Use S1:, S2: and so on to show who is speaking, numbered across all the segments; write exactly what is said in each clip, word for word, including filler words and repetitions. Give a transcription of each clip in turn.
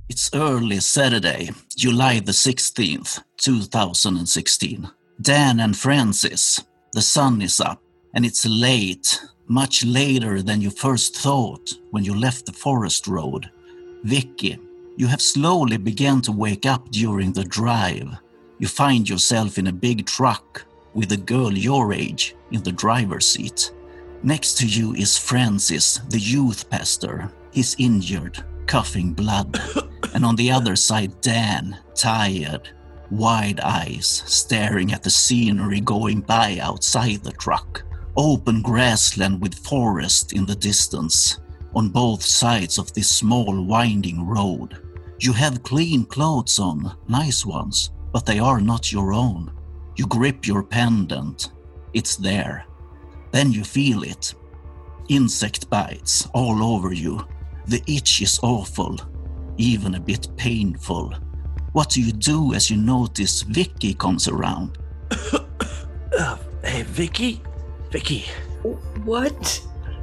S1: It's early Saturday, July the sixteenth, two thousand sixteen. Dan and Francis, the sun is up, and it's late, much later than you first thought when you left the forest road. Vicky, you have slowly begun to wake up during the drive. You find yourself in a big truck with a girl your age in the driver's seat. Next to you is Francis, the youth pastor. He's injured, coughing blood. And on the other side, Dan, tired, wide eyes, staring at the scenery going by outside the truck. Open grassland with forest in the distance, on both sides of this small winding road. You have clean clothes on, nice ones, but they are not your own. You grip your pendant. It's there. Then you feel it. Insect bites all over you. The itch is awful, even a bit painful. What do you do as you notice Vicky comes around?
S2: uh, hey, Vicky? Vicky.
S3: What?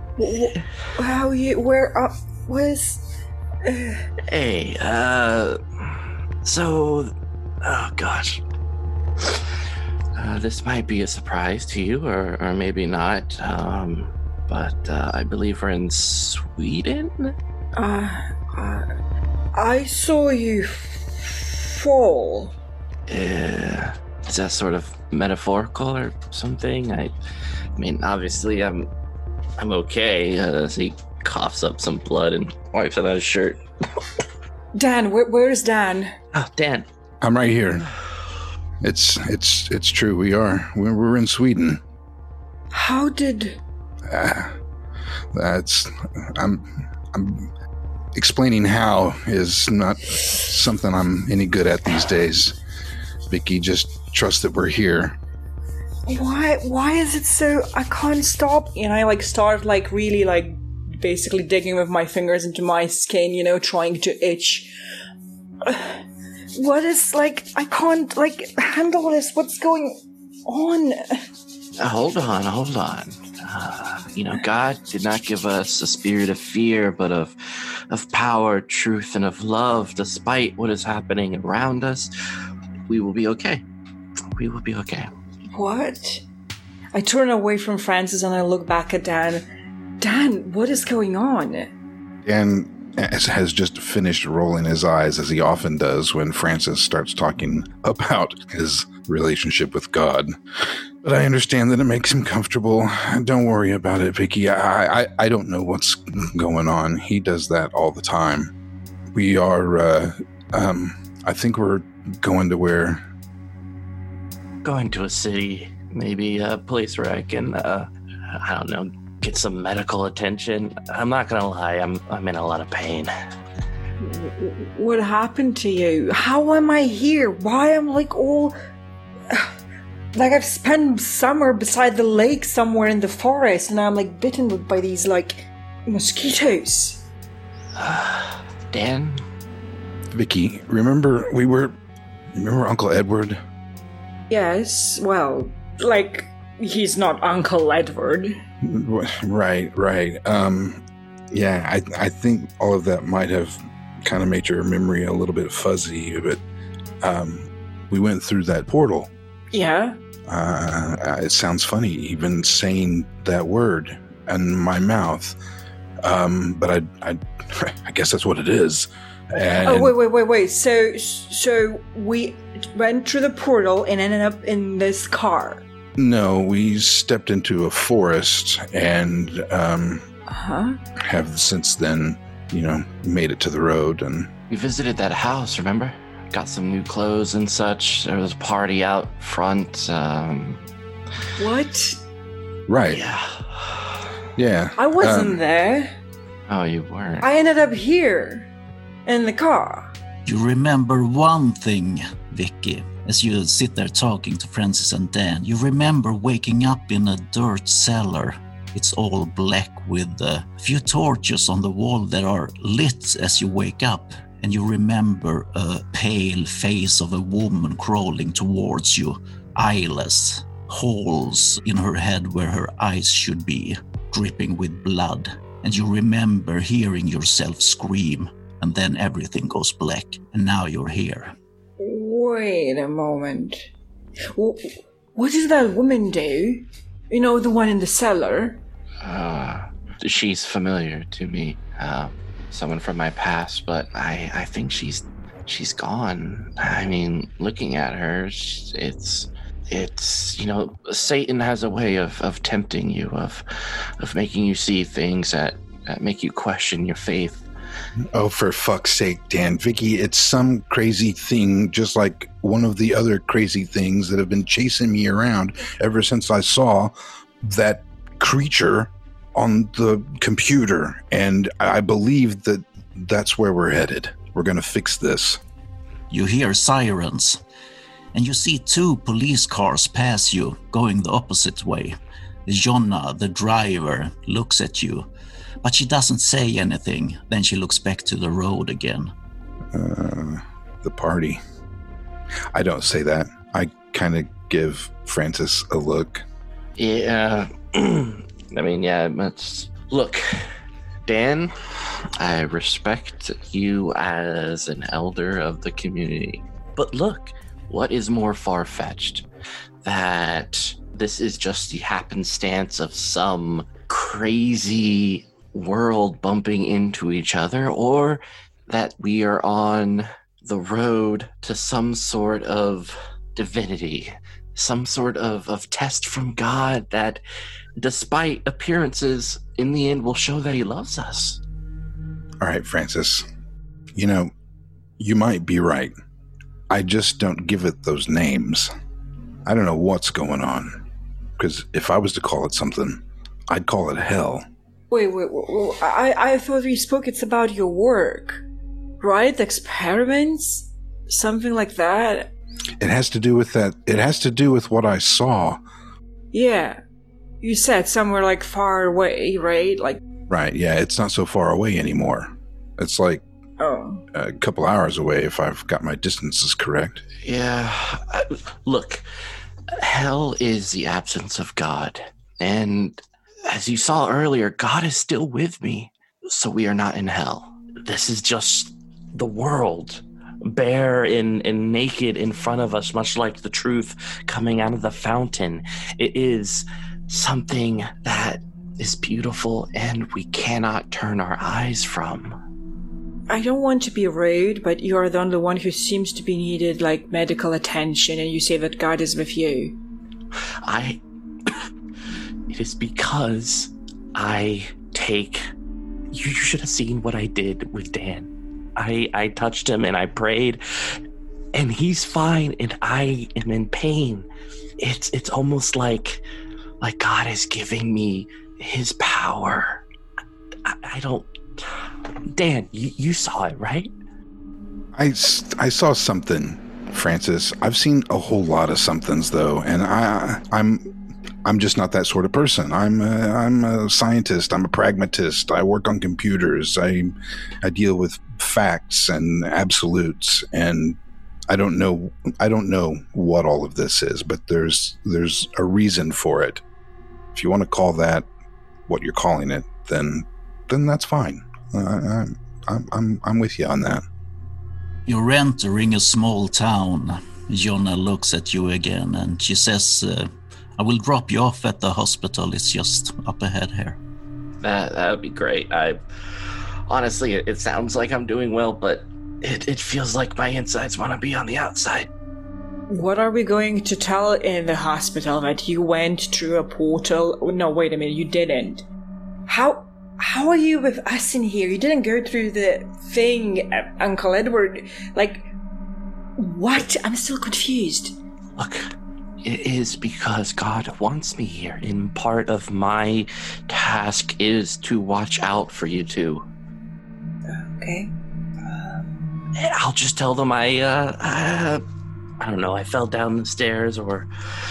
S3: How you? Where? Uh, was? Uh...
S2: Hey. Uh. So. Oh gosh. Uh, this might be a surprise to you, or or maybe not. Um. But uh, I believe we're in Sweden.
S3: Uh. uh I saw you fall.
S2: Uh, is that sort of metaphorical or something? I. I mean, obviously, I'm, I'm okay. Uh, so he coughs up some blood and wipes it on his shirt.
S3: Dan, where, where's Dan?
S2: Oh, Dan.
S4: I'm right here. It's it's it's true. We are. We're, we're in Sweden.
S3: How did?
S4: Uh, that's. I'm. I'm. Explaining how is not something I'm any good at these days. Vicky, just trust that we're here.
S3: Why why is it so I can't stop? And I like start like really like basically digging with my fingers into my skin, you know, trying to itch. What is like I can't like handle this. What's going on?
S2: Uh, hold on, hold on. Uh, you know, God did not give us a spirit of fear, but of of power, truth, and of love. Despite what is happening around us, we will be okay. We will be okay.
S3: What? I turn away from Francis and I look back at Dan. Dan, what is going on?
S4: Dan has just finished rolling his eyes, as he often does when Francis starts talking about his relationship with God. But I understand that it makes him comfortable. Don't worry about it, Vicky. I, I, I don't know what's going on. He does that all the time. We are, uh, um, I think we're going to where...
S2: Going to a city, maybe a place where I can, uh, I don't know, get some medical attention. I'm not gonna lie, I'm I'm in a lot of pain.
S3: What happened to you? How am I here? Why am I like all... Like I've spent summer beside the lake somewhere in the forest and I'm like bitten by these like mosquitoes.
S2: Uh, Dan?
S4: Vicky, remember we were... Remember Uncle Edward?
S3: Yes, well, like, he's not Uncle Edward.
S4: Right, right. Um, yeah, I I think all of that might have kind of made your memory a little bit fuzzy, but um, we went through that portal.
S3: Yeah?
S4: Uh, it sounds funny, even saying that word in my mouth. Um, but I, I, I guess that's what it is. And
S3: oh, wait, wait, wait, wait. So, so we went through the portal and ended up in this car.
S4: No, we stepped into a forest and um,
S3: uh-huh.
S4: have since then, you know, made it to the road. And
S2: we visited that house, remember? Got some new clothes and such. There was a party out front. Um,
S3: what?
S4: Right.
S2: Yeah.
S4: Yeah.
S3: I wasn't
S4: um,
S3: there.
S2: Oh, you weren't.
S3: I ended up here. In the car.
S1: You remember one thing, Vicky, as you sit there talking to Francis and Dan. You remember waking up in a dirt cellar. It's all black with a few torches on the wall that are lit as you wake up. And you remember a pale face of a woman crawling towards you, eyeless, holes in her head where her eyes should be, dripping with blood. And you remember hearing yourself scream, and then everything goes black, and now you're here.
S3: Wait a moment. What did that woman do? You know, the one in the cellar?
S2: Uh, she's familiar to me. Uh, someone from my past, but I, I think she's she's gone. I mean, looking at her, it's... It's, you know, Satan has a way of, of tempting you, of of making you see things that, that make you question your faith.
S4: Oh, for fuck's sake, Dan. Vicky, it's some crazy thing, just like one of the other crazy things that have been chasing me around ever since I saw that creature on the computer. And I believe that that's where we're headed. We're going to fix this.
S1: You hear sirens. And you see two police cars pass you, going the opposite way. Jonna, the driver, looks at you, but she doesn't say anything. Then she looks back to the road again.
S4: Uh, the party. I don't say that. I kind of give Francis a look.
S2: Yeah, I mean, yeah, let's... Look, Dan, I respect you as an elder of the community. But look... What is more far-fetched? That this is just the happenstance of some crazy world bumping into each other, or that we are on the road to some sort of divinity, some sort of, of test from God that, despite appearances, in the end will show that he loves us.
S4: All right, Francis. You know, you might be right. I just don't give it those names. I don't know what's going on. Because if I was to call it something, I'd call it hell.
S3: Wait, wait, wait, wait. I, I thought we spoke, it's about your work. Right? Experiments? Something like that?
S4: It has to do with that. It has to do with what I saw.
S3: Yeah. You said somewhere like far away, right? Like.
S4: Right, yeah, it's not so far away anymore. It's like
S3: Oh.
S4: a couple hours away if I've got my distances correct.
S2: Yeah. I, look, hell is the absence of God. And as you saw earlier, God is still with me. So we are not in hell. This is just the world, bare and, and naked in front of us, much like the truth coming out of the fountain. It is something that is beautiful and we cannot turn our eyes from.
S3: I don't want to be rude, but you are the only one who seems to be needed, like, medical attention, and you say that God is with you.
S2: I... It is because I take... You, you should have seen what I did with Dan. I, I touched him and I prayed, and he's fine, and I am in pain. It's it's almost like, like God is giving me his power. I, I don't... Dan, you, you saw it, right?
S4: I, I saw something, Francis. I've seen a whole lot of somethings, though, and I, I'm I'm just not that sort of person. I'm a, I'm a scientist. I'm a pragmatist. I work on computers. I I deal with facts and absolutes, and I don't know I don't know what all of this is, but there's there's a reason for it. If you want to call that what you're calling it, then then that's fine. Uh, I'm I'm I'm with you on that.
S1: You're entering a small town. Jonna looks at you again, and she says, uh, "I will drop you off at the hospital. It's just up ahead here."
S2: That that would be great. I honestly, it, it sounds like I'm doing well, but it, it feels like my insides want to be on the outside.
S3: What are we going to tell in the hospital? That you went through a portal? No, wait a minute, you didn't. How how are you with us in here? You didn't go through the thing, uh, Uncle Edward. Like, what? I'm still confused.
S2: Look, it is because God wants me here, and part of my task is to watch out for you two.
S3: Okay.
S2: Um, I'll just tell them I, uh, uh, I don't know, I fell down the stairs, or,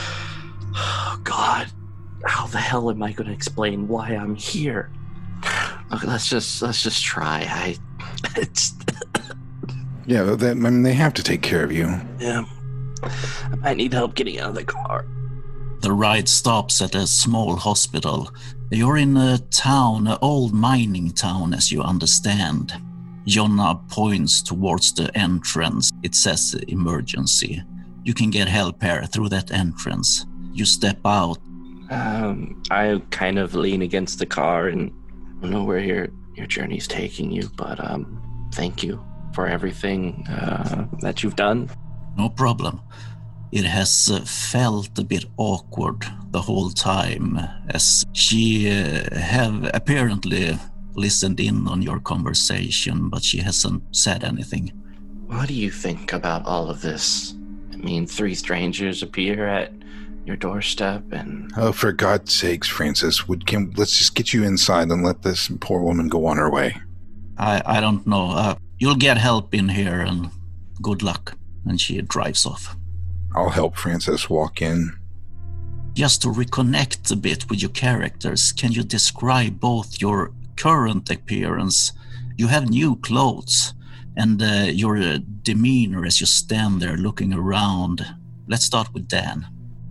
S2: oh God, how the hell am I going to explain why I'm here? Look, let's just, let's just try. I, it's...
S4: Yeah, that, I mean, they have to take care of you.
S2: Yeah. I need help getting out of the car.
S1: The ride stops at a small hospital. You're in a town, an old mining town, as you understand. Jonna points towards the entrance. It says emergency. You can get help here through that entrance. You step out.
S2: Um, I kind of lean against the car, and I don't know where your, your journey's taking you, but um, thank you for everything uh, that you've done.
S1: No problem. It has uh, felt a bit awkward the whole time, as she uh, have apparently listened in on your conversation, but she hasn't said anything.
S2: What do you think about all of this? I mean, three strangers appear at your doorstep and...
S4: Oh, for God's sakes, Francis, would can let's just get you inside and let this poor woman go on her way.
S1: I, I don't know. Uh, you'll get help in here, and good luck. And she drives off.
S4: I'll help Francis walk in.
S1: Just to reconnect a bit with your characters, can you describe both your current appearance, you have new clothes, and uh, your uh, demeanor as you stand there looking around? Let's start with Dan.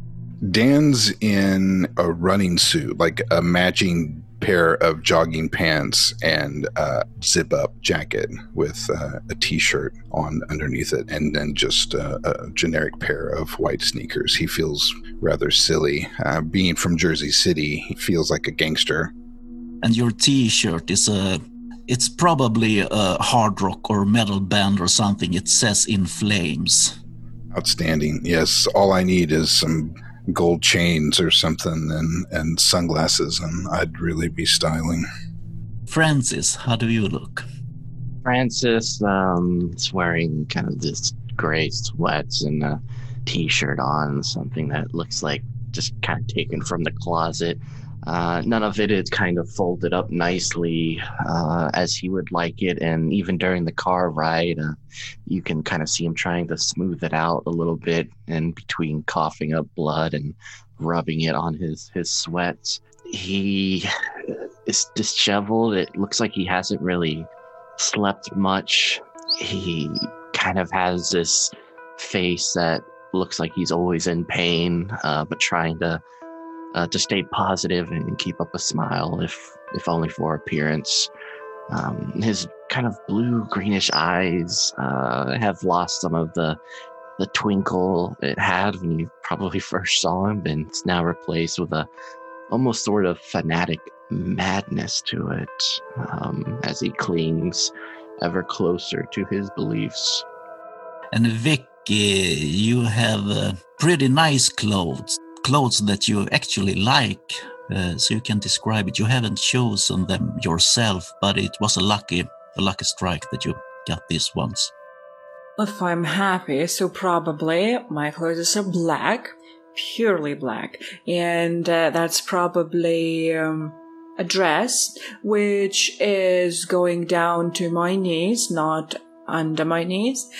S4: Dan's in a running suit, like a matching pair of jogging pants and a zip-up jacket with uh, a t-shirt on underneath it, and then just uh, a generic pair of white sneakers. He feels rather silly. Uh, being from Jersey City, he feels like a gangster.
S1: And your t-shirt is a... It's probably a hard rock or metal band or something. It says In Flames.
S4: Outstanding. Yes, all I need is some gold chains or something and, and sunglasses, and I'd really be styling.
S1: Francis, how do you look?
S2: Francis um, is wearing kind of this gray sweats and a t-shirt on, something that looks like just kind of taken from the closet. Uh, none of it is kind of folded up nicely uh, as he would like it. And even during the car ride, uh, you can kind of see him trying to smooth it out a little bit, and between coughing up blood and rubbing it on his, his sweats. He is disheveled. It looks like he hasn't really slept much. He kind of has this face that looks like he's always in pain, uh, but trying to Uh, to stay positive and keep up a smile, if if only for appearance. Um, his kind of blue greenish eyes uh, have lost some of the the twinkle it had when you probably first saw him, and it's now replaced with a almost sort of fanatic madness to it, um, as he clings ever closer to his beliefs.
S1: And Vicky, you have uh, pretty nice clothes. Clothes that you actually like, uh, so you can describe it. You haven't chosen them yourself, but it was a lucky, a lucky strike that you got these ones.
S3: If I'm happy, so probably my clothes are black, purely black, and uh, that's probably um, a dress which is going down to my knees, not under my knees.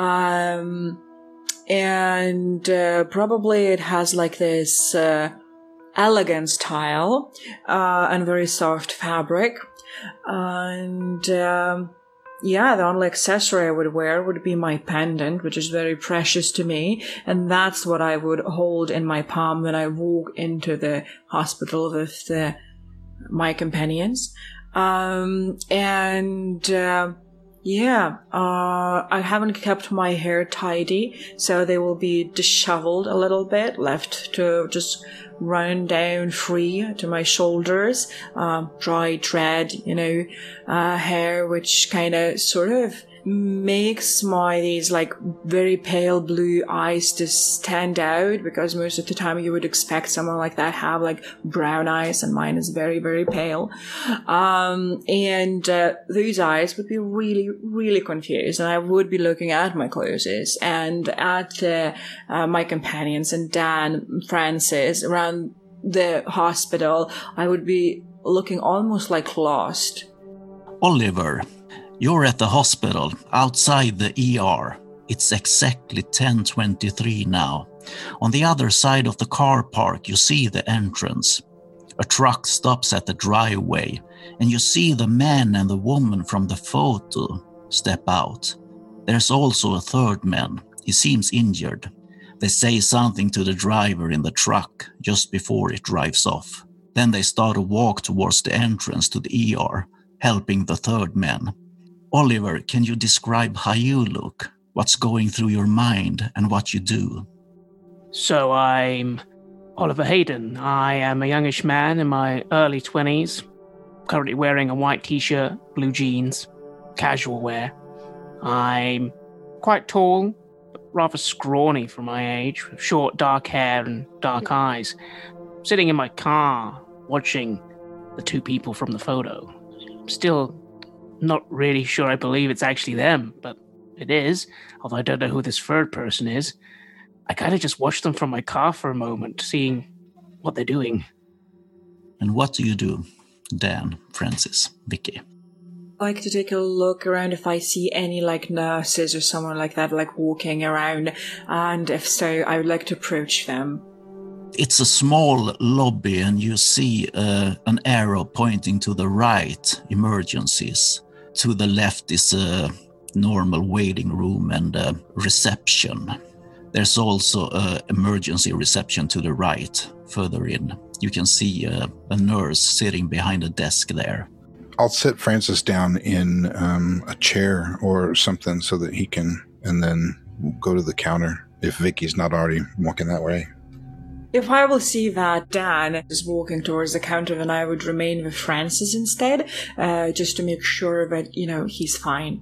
S3: Um... And uh, probably it has like this uh, elegant style uh, and very soft fabric. And um, yeah, the only accessory I would wear would be my pendant, which is very precious to me. And that's what I would hold in my palm when I walk into the hospital with uh, my companions. Um, and... Uh, Yeah, uh, I haven't kept my hair tidy, so they will be disheveled a little bit, left to just run down free to my shoulders, uh, dry dread, you know, uh, hair, which kind of sort of makes my, these like very pale blue eyes to stand out, because most of the time you would expect someone like that have like brown eyes, and mine is very, very pale. Um, and uh, these eyes would be really, really confused, and I would be looking at my clothes and at uh, uh, my companions and Dan, Francis, around the hospital. I would be looking almost like lost.
S1: Oliver, you're at the hospital, outside the E R. It's exactly ten twenty-three now. On the other side of the car park, you see the entrance. A truck stops at the driveway, and you see the man and the woman from the photo step out. There's also a third man. He seems injured. They say something to the driver in the truck just before it drives off. Then they start to walk towards the entrance to the E R, helping the third man. Oliver, can you describe how you look? What's going through your mind and what you do?
S5: So I'm Oliver Hayden. I am a youngish man in my early twenties, currently wearing a white t-shirt, blue jeans, casual wear. I'm quite tall, but rather scrawny for my age, with short dark hair and dark eyes. Sitting in my car, watching the two people from the photo. I'm still not really sure I believe it's actually them, but it is, although I don't know who this third person is. I kind of just watched them from my car for a moment, seeing what they're doing.
S1: And what do you do, Dan, Francis, Vicky?
S3: I like to take a look around if I see any like nurses or someone like that like walking around, and if so, I would like to approach them.
S1: It's a small lobby and you see uh, an arrow pointing to the right, emergencies. To the left is a normal waiting room and a reception. There's also an emergency reception to the right, further in. You can see uh, a nurse sitting behind a desk there.
S4: I'll sit Francis down in um, a chair or something so that he can, and then go to the counter if Vicky's not already walking that way.
S3: If I will see that Dan is walking towards the counter, then I would remain with Francis instead, uh, just to make sure that, you know, he's fine.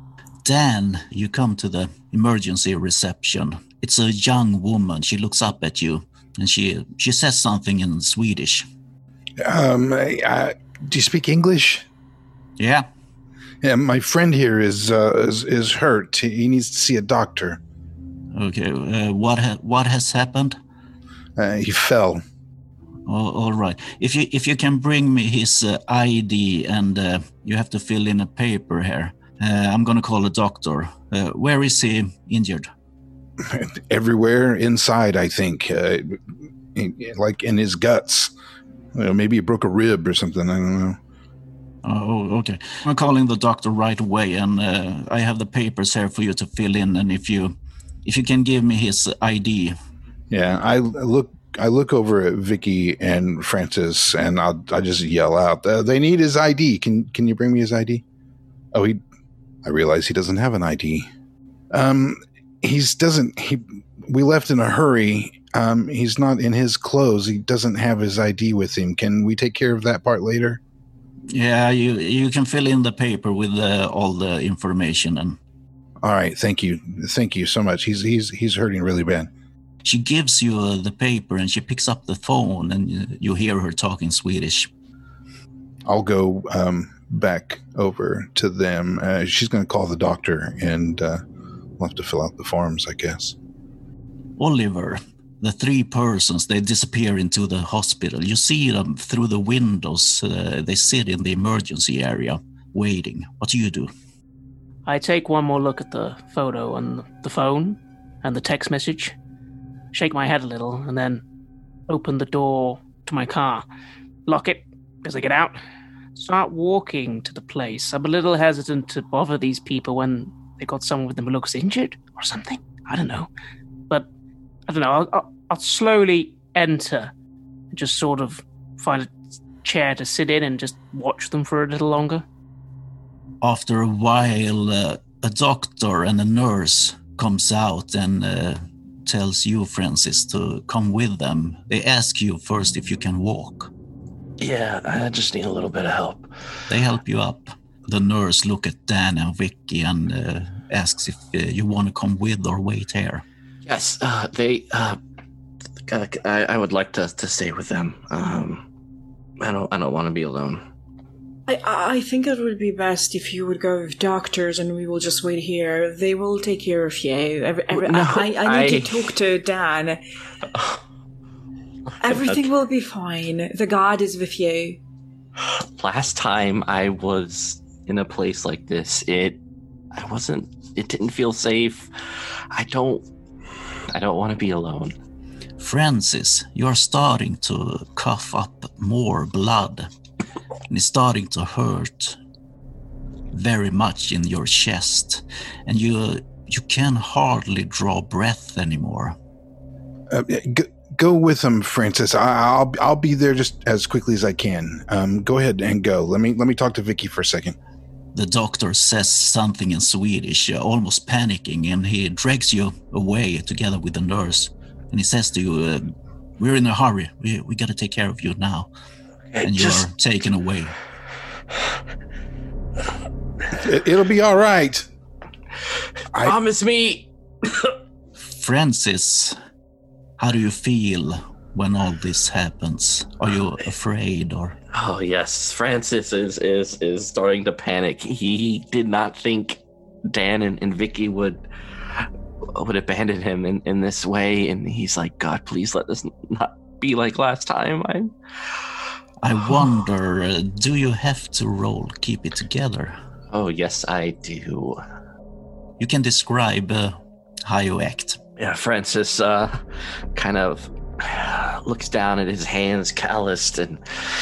S1: Dan, you come to the emergency reception. It's a young woman. She looks up at you and she she says something in Swedish.
S4: Um, uh, do you speak English?
S1: Yeah.
S4: Yeah, my friend here is uh, is, is hurt. He needs to see a doctor.
S1: Okay, uh, what ha- what has happened?
S4: Uh, he fell.
S1: Oh, all right. If you if you can bring me his uh, I D and uh, you have to fill in a paper here. Uh, I'm gonna call a doctor. Uh, where is he injured?
S4: Everywhere inside, I think. Uh, like in his guts. You know, maybe he broke a rib or something. I don't know.
S1: Oh, okay. I'm calling the doctor right away, and uh, I have the papers here for you to fill in. And if you if you can give me his I D.
S4: Yeah, I look. I look over at Vicky and Francis, and I'll I just yell out, uh, "They need his I D. Can Can you bring me his I D?" Oh, he. I realize he doesn't have an I D. Um, he's doesn't. He. We left in a hurry. Um, he's not in his clothes. He doesn't have his I D with him. Can we take care of that part later?
S1: Yeah, you you can fill in the paper with uh, all the information. And
S4: all right, thank you, thank you so much. He's he's he's hurting really bad.
S1: She gives you uh, the paper and she picks up the phone and you, you hear her talking Swedish.
S4: I'll go um, back over to them. Uh, she's going to call the doctor and uh, we'll have to fill out the forms, I guess.
S1: Oliver, the three persons, they disappear into the hospital. You see them through the windows. Uh, they sit in the emergency area waiting. What do you do?
S5: I take one more look at the photo on the phone and the text message. Shake my head a little, and then open the door to my car. Lock it as I get out. Start walking to the place. I'm a little hesitant to bother these people when they got someone with them who looks injured or something. I don't know. But, I don't know, I'll, I'll, I'll slowly enter and just sort of find a chair to sit in and just watch them for a little longer.
S1: After a while, uh, a doctor and a nurse comes out and... Uh, tells you, Francis, to come with them. They ask you first if you can walk.
S2: Yeah, I just need a little bit of help.
S1: They help you up. The nurse look at Dan and Vicky and uh, asks if uh, you want to come with or wait here.
S2: Yes, uh, they. Uh, I, I would like to, to stay with them. Um, I don't. I don't want to be alone.
S3: I, I think it would be best if you would go with doctors and we will just wait here. They will take care of you. Every, every,
S2: no,
S3: I, I need
S2: I...
S3: to talk to Dan. Everything will be fine. The God is with you.
S2: Last time I was in a place like this, it, I wasn't, it didn't feel safe. I don't, I don't want to be alone.
S1: Francis, you're starting to cough up more blood. And it's starting to hurt very much in your chest. And you you can hardly draw breath anymore.
S4: Uh, go, go with them, Francis. I, I'll I'll be there just as quickly as I can. Um, go ahead and go. Let me let me talk to Vicky for a second.
S1: The doctor says something in Swedish, uh, almost panicking, and he drags you away together with the nurse. And he says to you, uh, we're in a hurry. We we got to take care of you now.
S2: Okay,
S1: and you
S2: just...
S1: are taken away.
S4: It, it'll be all right.
S2: I... Promise me.
S1: Francis, how do you feel when all this happens? Are you afraid or...
S2: Oh yes, Francis is is is starting to panic. He did not think Dan and, and Vicky would would abandon him in, in this way, and he's like, God, please let this not be like last time. I
S1: I wonder, uh, do you have to roll keep it together?
S2: Oh yes, I do.
S1: You can describe uh, how you act.
S2: Yeah, Francis uh, kind of looks down at his hands, calloused, and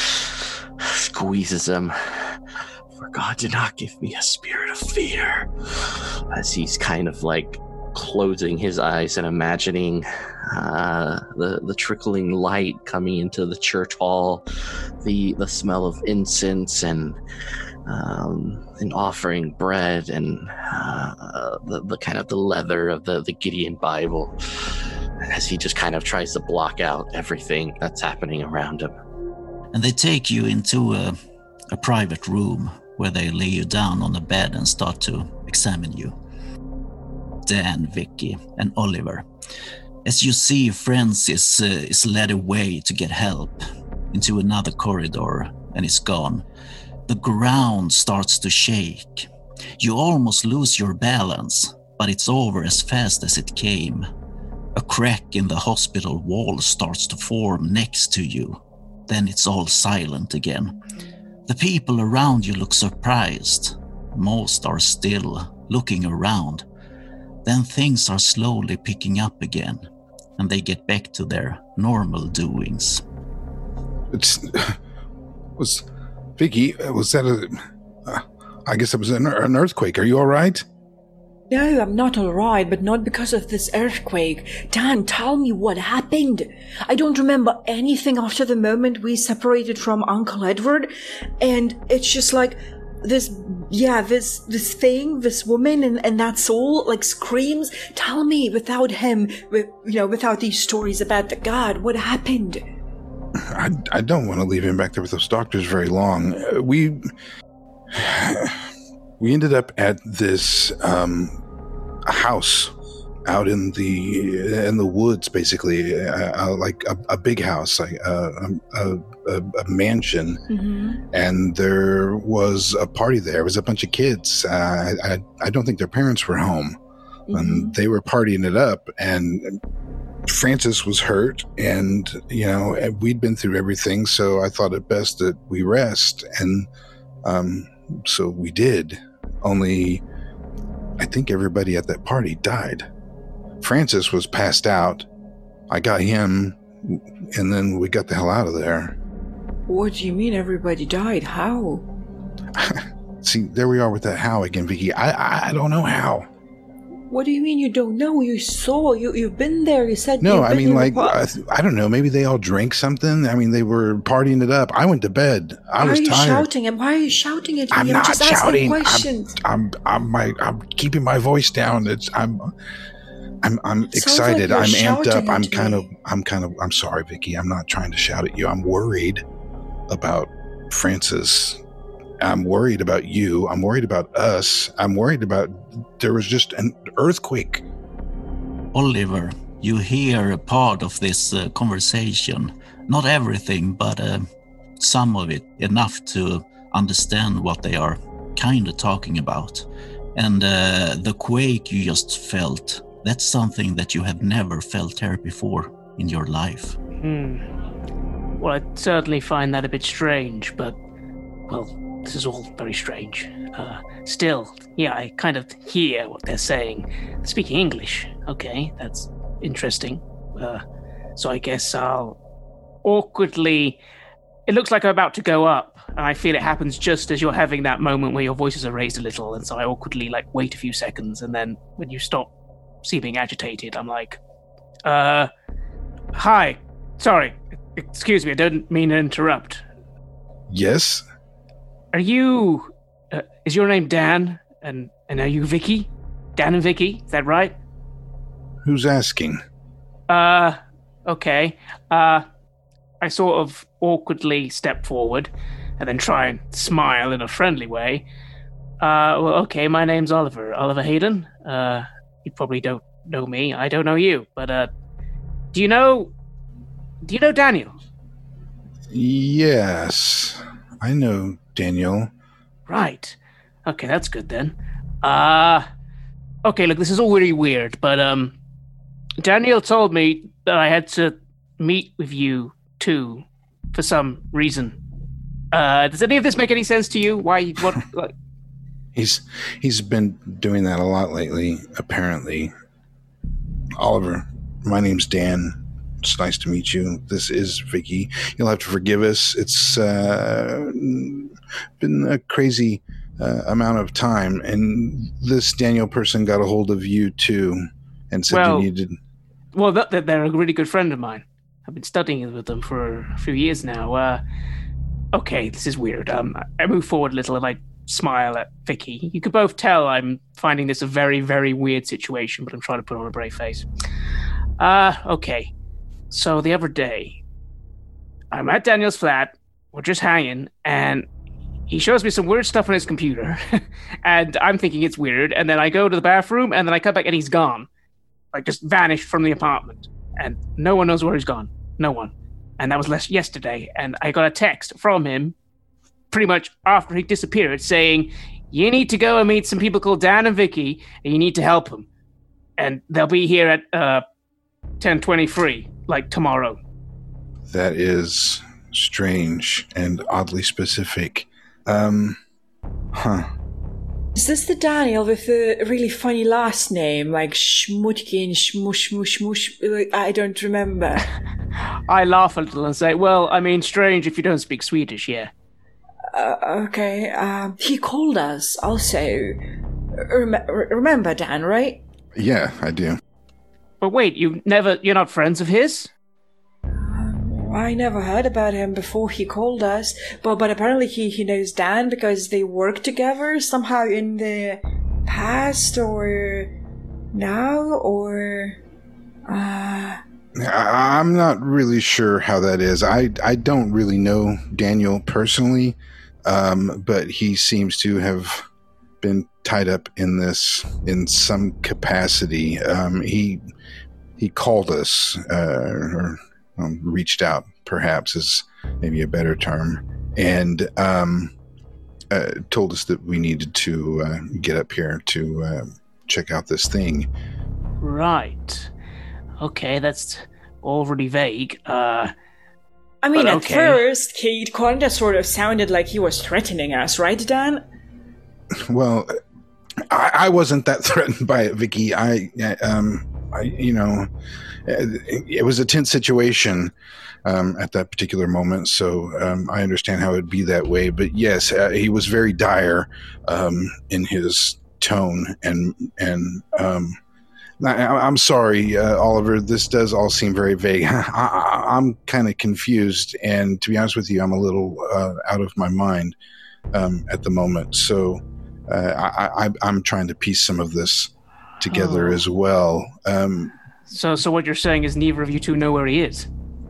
S2: squeezes them. For God did not give me a spirit of fear. As he's kind of like closing his eyes and imagining uh, the the trickling light coming into the church hall, the the smell of incense and um, and offering bread, and uh, the the kind of the leather of the the Gideon Bible. As he just kind of tries to block out everything that's happening around him.
S1: And they take you into a, a private room where they lay you down on a bed and start to examine you. Dan, Vicky, and Oliver. As you see, Francis uh, is led away to get help into another corridor and is gone. The ground starts to shake. You almost lose your balance, but it's over as fast as it came. A crack in the hospital wall starts to form next to you. Then it's all silent again. The people around you look surprised. Most are still looking around. Then things are slowly picking up again, and they get back to their normal doings.
S4: It's was Vicky. Was that a? Uh, I guess it was an, an earthquake. Are you all right?
S3: No, I'm not all right, but not because of this earthquake. Dan, tell me what happened. I don't remember anything after the moment we separated from Uncle Edward, and it's just like this, yeah, this this thing, this woman, and, and that soul, like, screams. Tell me, without him, with, you know, without these stories about the god, what happened?
S4: I, I don't want to leave him back there with those doctors very long. Uh, we... We ended up at this um, house out in the in the woods, basically, uh, uh, like a, a big house, like uh, a, a, a mansion, mm-hmm. And there was a party there. It was a bunch of kids. Uh, I I don't think their parents were home, mm-hmm. And they were partying it up. And Francis was hurt, and you know we'd been through everything, so I thought it best that we rest, and um, so we did. Only, I think everybody at that party died. Francis was passed out. I got him, and then we got the hell out of there.
S3: What do you mean everybody died? How?
S4: See, there we are with that how again, Vicky. I I don't know how.
S3: What do you mean you don't know? You saw, you, you've been there, you said...
S4: No, I mean, like, I, I don't know, maybe they all drank something. I mean, they were partying it up. I went to bed. I
S3: why
S4: was
S3: tired. Why are you
S4: tired.
S3: shouting? And why are you shouting at me?
S4: I'm, I'm not
S3: just
S4: shouting.
S3: I'm,
S4: I'm, I'm, my, I'm keeping my voice down. It's, I'm, I'm, I'm excited.
S3: Like
S4: I'm amped up. I'm kind
S3: me.
S4: of, I'm kind of, I'm sorry, Vicky. I'm not trying to shout at you. I'm worried about Francis. I'm worried about you. I'm worried about us. I'm worried about, there was just an earthquake.
S1: Oliver, you hear a part of this uh, conversation. Not everything, but uh, some of it, enough to understand what they are kind of talking about. And uh, the quake you just felt, that's something that you have never felt here before in your life.
S5: Hmm. Well, I certainly find that a bit strange, but, well, this is all very strange. Uh, still, yeah, I kind of hear what they're saying. Speaking English, okay, that's interesting. Uh, so I guess I'll awkwardly... It looks like I'm about to go up, and I feel it happens just as you're having that moment where your voices are raised a little, and so I awkwardly, like, wait a few seconds, and then when you stop seeming agitated, I'm like, uh, hi, sorry, excuse me, I didn't mean to interrupt.
S4: Yes?
S5: Are you uh, is your name Dan? And and are you Vicky? Dan and Vicky, is that right?
S4: Who's asking?
S5: Uh, okay. Uh, I sort of awkwardly step forward and then try and smile in a friendly way. Uh, well, okay, my name's Oliver. Oliver Hayden. Uh, you probably don't know me. I don't know you. But, uh, do you know... Do you know Daniel?
S4: Yes, I know Daniel.
S5: Right. Okay, that's good then. Uh, okay, look, this is all really weird, but, um, Daniel told me that I had to meet with you, too, for some reason. Uh, does any of this make any sense to you? Why, what, like...
S4: He's, he's been doing that a lot lately, apparently. Oliver, my name's Dan. It's nice to meet you. This is Vicky. You'll have to forgive us. It's uh, been a crazy uh, amount of time, and this Daniel person got a hold of you too, and said
S5: well,
S4: you needed.
S5: Well, th- th- they're a really good friend of mine. I've been studying with them for a few years now. Uh, okay, this is weird. Um, I move forward a little and I smile at Vicky. You can both tell I'm finding this a very, very weird situation, but I'm trying to put on a brave face. Uh, okay. So the other day, I'm at Daniel's flat, we're just hanging, and he shows me some weird stuff on his computer, and I'm thinking it's weird, and then I go to the bathroom, and then I come back, and he's gone. Like, just vanished from the apartment, and no one knows where he's gone. No one. And that was last yesterday, and I got a text from him, pretty much after he disappeared, saying, you need to go and meet some people called Dan and Vicky, and you need to help them. And they'll be here at uh, ten twenty-three. Like tomorrow.
S4: That is strange and oddly specific. Um, huh.
S3: Is this the Daniel with the really funny last name, like Schmutkin, Schmush, Schmush, Schmush? I don't remember.
S5: I laugh a little and say, well, I mean, strange if you don't speak Swedish, yeah.
S3: Uh, okay, um, he called us also. Rem- remember Dan, right?
S4: Yeah, I do.
S5: But wait, you never, you're not friends of his?
S3: Um, I never heard about him before he called us, but but apparently he, he knows Dan because they work together somehow in the past or now or... Uh...
S4: I, I'm not really sure how that is. I, I don't really know Daniel personally, um, but he seems to have been tied up in this in some capacity. Um, he he called us, uh, or um, reached out, perhaps is maybe a better term, and um, uh, told us that we needed to uh, get up here to uh, check out this thing.
S5: Right. Okay, that's already vague. Uh,
S3: I mean, at
S5: okay.
S3: first, he kind of sort of sounded like he was threatening us, right, Dan?
S4: Well, I, I wasn't that threatened by it, Vicky. I, um, I, you know, it, it was a tense situation um, at that particular moment, so um, I understand how it'd be that way. But yes, uh, he was very dire um, in his tone, and and um, I, I'm sorry, uh, Oliver. This does all seem very vague. I, I, I'm kind of confused, and to be honest with you, I'm a little uh, out of my mind um, at the moment. So. Uh, I, I, I'm trying to piece some of this together oh. as well. Um,
S5: so, so what you're saying is neither of you two know where he is?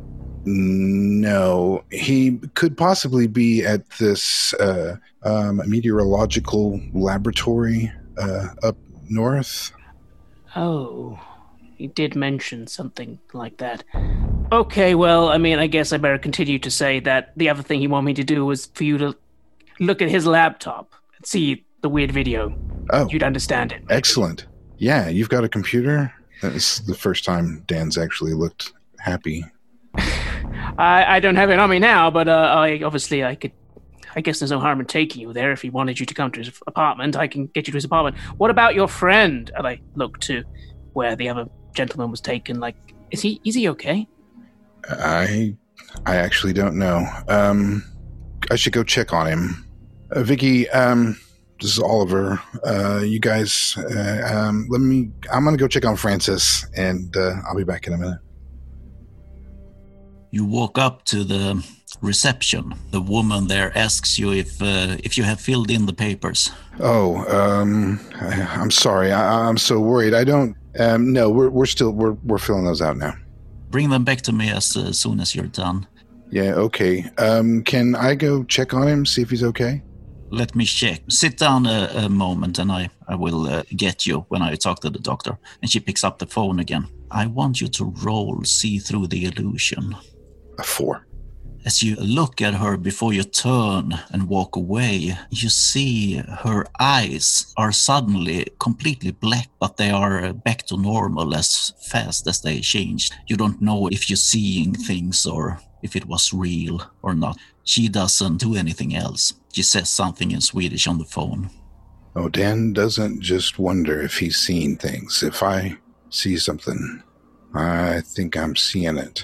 S4: No, he could possibly be at this uh, um, meteorological laboratory uh, up north.
S5: Oh, he did mention something like that. Okay, well, I mean, I guess I better continue to say that the other thing he wanted me to do was for you to look at his laptop and see the weird video.
S4: Oh.
S5: You'd understand it.
S4: Excellent. Yeah, you've got a computer? This is the first time Dan's actually looked happy.
S5: I, I don't have it on me now, but uh, I obviously I could... I guess there's no harm in taking you there. If he wanted you to come to his apartment, I can get you to his apartment. What about your friend? And I look to where the other gentleman was taken. Like, is he is he okay?
S4: I I actually don't know. Um, I should go check on him. Uh, Vicky, um... this is Oliver. Uh, you guys, uh, um, let me, I'm going to go check on Francis, and uh, I'll be back in a minute.
S1: You walk up to the reception. The woman there asks you if uh, if you have filled in the papers.
S4: Oh, um, I, I'm sorry. I, I'm so worried. I don't. Um, no, we're we're still we're we're filling those out now.
S1: Bring them back to me as uh, soon as you're done.
S4: Yeah. Okay. Um, can I go check on him, see if he's okay?
S1: Let me check. Sit down a, a moment, and I I will uh, get you when I talk to the doctor. And she picks up the phone again. I want you to roll see through the illusion.
S4: A four.
S1: As you look at her before you turn and walk away, you see her eyes are suddenly completely black, but they are back to normal as fast as they changed. You don't know if you're seeing things or if it was real or not. She doesn't do anything else. She says something in Swedish on the phone.
S4: Oh, Dan doesn't just wonder if he's seeing things. If I see something, I think I'm seeing it.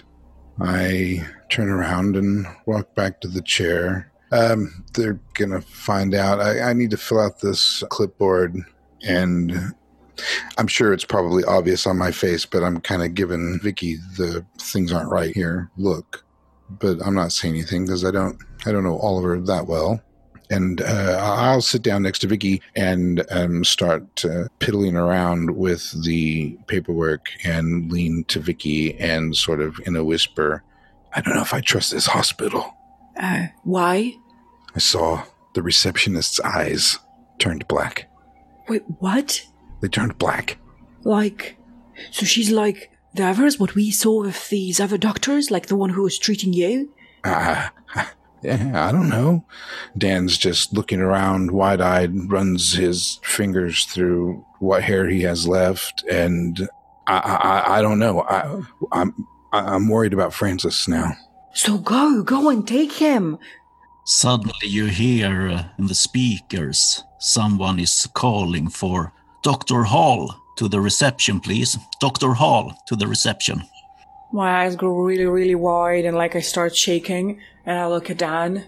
S4: I turn around and walk back to the chair. Um, they're going to find out. I, I need to fill out this clipboard, and I'm sure it's probably obvious on my face, but I'm kind of giving Vicky the things aren't right here look. But I'm not saying anything because I don't, I don't know Oliver that well. And uh, I'll sit down next to Vicky and um, start uh, piddling around with the paperwork and lean to Vicky and sort of in a whisper, I don't know if I trust this hospital.
S3: Uh, why?
S4: I saw the receptionist's eyes turned black.
S3: Wait, what?
S4: They turned black.
S3: Like, so she's like the others, what we saw with these other doctors, like the one who was treating you?
S4: Ah, uh, yeah, I don't know. Dan's just looking around, wide-eyed, runs his fingers through what hair he has left, and I, I, I don't know. I, I'm, I'm worried about Francis now.
S3: So go, go and take him.
S1: Suddenly you hear uh, in the speakers someone is calling for Doctor Hall to the reception, please. Doctor Hall to the reception.
S3: My eyes grow really, really wide and like I start shaking and I look at Dan.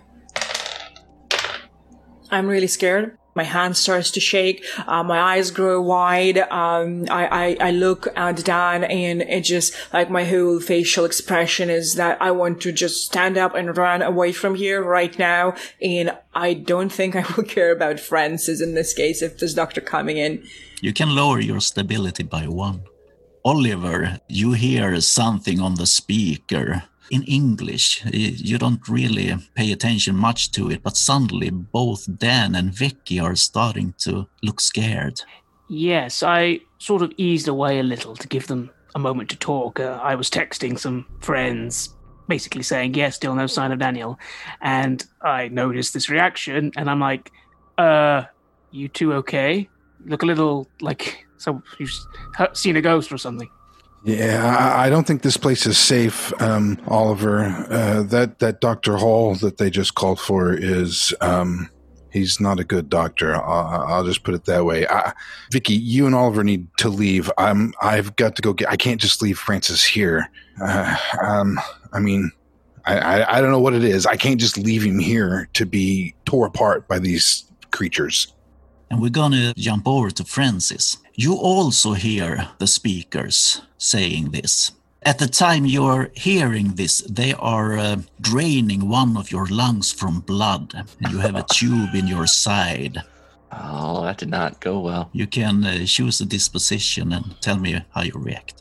S3: I'm really scared. My hand starts to shake. Uh, my eyes grow wide. Um, I, I, I look at Dan and it just like my whole facial expression is that I want to just stand up and run away from here right now. And I don't think I will care about Francis in this case if there's doctor coming in.
S1: You can lower your stability by one. Oliver, you hear something on the speaker in English. You don't really pay attention much to it, but suddenly both Dan and Vicky are starting to look scared.
S5: Yes, I sort of eased away a little to give them a moment to talk. Uh, I was texting some friends, basically saying, yes, still no sign of Daniel. And I noticed this reaction, and I'm like, uh, you two okay? Look a little like... So you've seen a ghost or something?
S4: Yeah, I, I don't think this place is safe, um, Oliver. Uh, that that Doctor Hall that they just called for is, um, he's not a good doctor. I'll, I'll just put it that way. I, Vicky, you and Oliver need to leave. I'm. I've got to go get. I can't just leave Francis here. Uh, um, I mean, I, I I don't know what it is. I can't just leave him here to be tore apart by these creatures.
S1: And we're gonna jump over to Francis. You also hear the speakers saying this. At the time you're hearing this, they are uh, draining one of your lungs from blood. And you have a tube in your side.
S2: Oh, that did not go well.
S1: You can uh, choose a disposition and tell me how you react.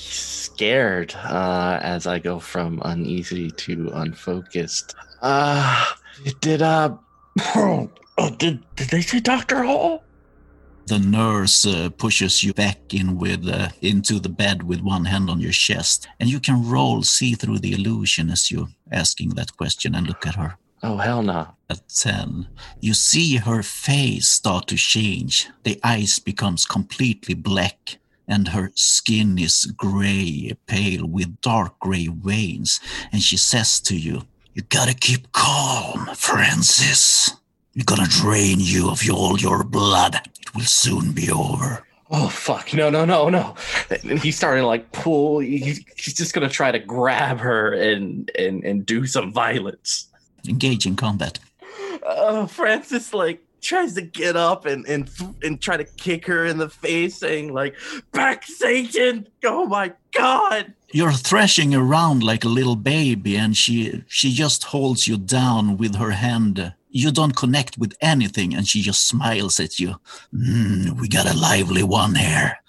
S2: Scared uh, as I go from uneasy to unfocused. Uh, did, uh... Oh, did, did they say Doctor Hall?
S1: The nurse uh, pushes you back in with uh, into the bed with one hand on your chest, and you can roll see through the illusion as you're asking that question and look at her.
S2: Oh, hell no.
S1: At ten, you see her face start to change. The eyes becomes completely black, and her skin is gray, pale with dark gray veins, and she says to you, "You gotta keep calm, Francis. We're gonna drain you of all your blood. It will soon be over."
S2: Oh, fuck. No, no, no, no. And he's starting to, like, pull. He, he's just going to try to grab her and, and, and do some violence.
S1: Engage in combat.
S2: Uh, Francis, like, tries to get up and and and try to kick her in the face, saying like, "Back, Satan! Oh my God!"
S1: You're thrashing around like a little baby, and she she just holds you down with her hand. You don't connect with anything, and she just smiles at you. Mm, we got a lively one here.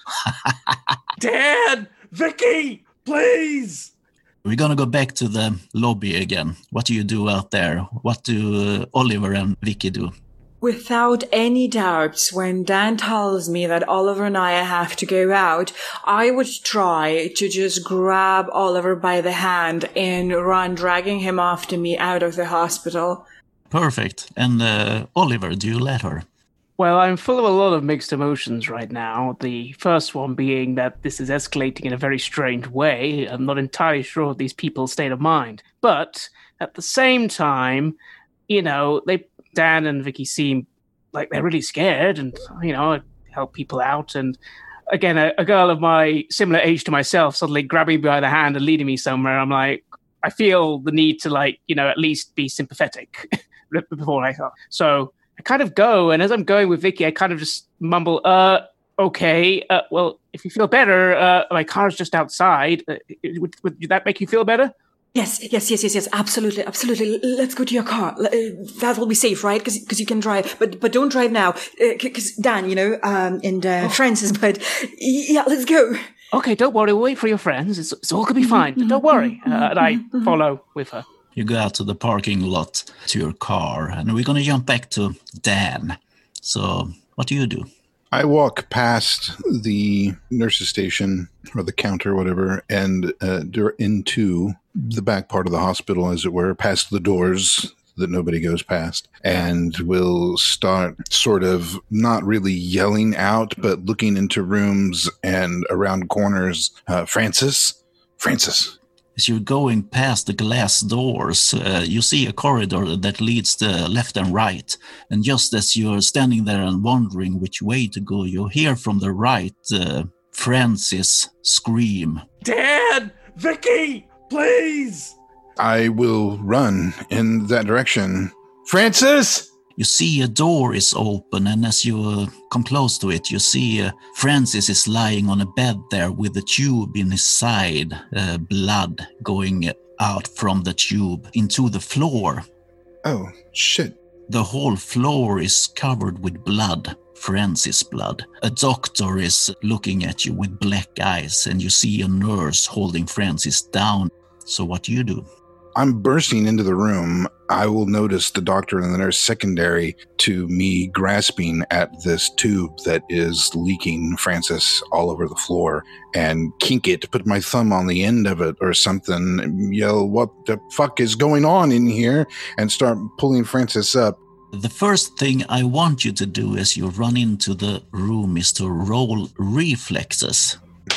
S2: Dan, Vicky, please.
S1: We're gonna go back to the lobby again. What do you do out there? What do uh, Oliver and Vicky do?
S3: Without any doubts, when Dan tells me that Oliver and I have to go out, I would try to just grab Oliver by the hand and run, dragging him after me out of the hospital.
S1: Perfect. And uh, Oliver, do you let her?
S5: Well, I'm full of a lot of mixed emotions right now. The first one being that this is escalating in a very strange way. I'm not entirely sure of these people's state of mind. But at the same time, you know, they Dan and Vicky seem like they're really scared, and, you know, I help people out. And again, a, a girl of my similar age to myself suddenly grabbing me by the hand and leading me somewhere. I'm like, I feel the need to, like, you know, at least be sympathetic before I thought. So I kind of go, and as I'm going with Vicky, I kind of just mumble, uh, okay, uh, well, if you feel better, uh, my car's just outside. Uh, would, would that make you feel better?
S3: Yes, yes, yes, yes, yes, absolutely, absolutely. Let's go to your car. Uh, that will be safe, right? Because because you can drive, but but don't drive now. Because uh, Dan, you know, um, and uh, oh. Francis. But yeah, let's go.
S5: Okay, don't worry. We'll wait for your friends. It's, it's all gonna be fine. Mm-hmm. Don't worry. Uh, and I follow with her.
S1: You go out to the parking lot to your car, and we're gonna jump back to Dan. So, what do you do?
S4: I walk past the nurse's station or the counter, whatever, and uh, into the back part of the hospital, as it were, past the doors that nobody goes past, and will start sort of not really yelling out, but looking into rooms and around corners. Uh, Francis? Francis.
S1: As you're going past the glass doors, uh, you see a corridor that leads to left and right. And just as you're standing there and wondering which way to go, you hear from the right uh, Francis scream.
S2: Dad! Vicky! Please!
S4: I will run in that direction. Francis!
S1: You see a door is open, and as you uh, come close to it, you see uh, Francis is lying on a bed there with a tube in his side, uh, blood going out from the tube into the floor.
S4: Oh, shit.
S1: The whole floor is covered with blood, Francis' blood. A doctor is looking at you with black eyes, and you see a nurse holding Francis down. So what do you do?
S4: I'm bursting into the room. I will notice the doctor and the nurse secondary to me grasping at this tube that is leaking Francis all over the floor, and kink it, put my thumb on the end of it or something, and yell, "What the fuck is going on in here?" and start pulling Francis up.
S1: The first thing I want you to do as you run into the room is to roll reflexes.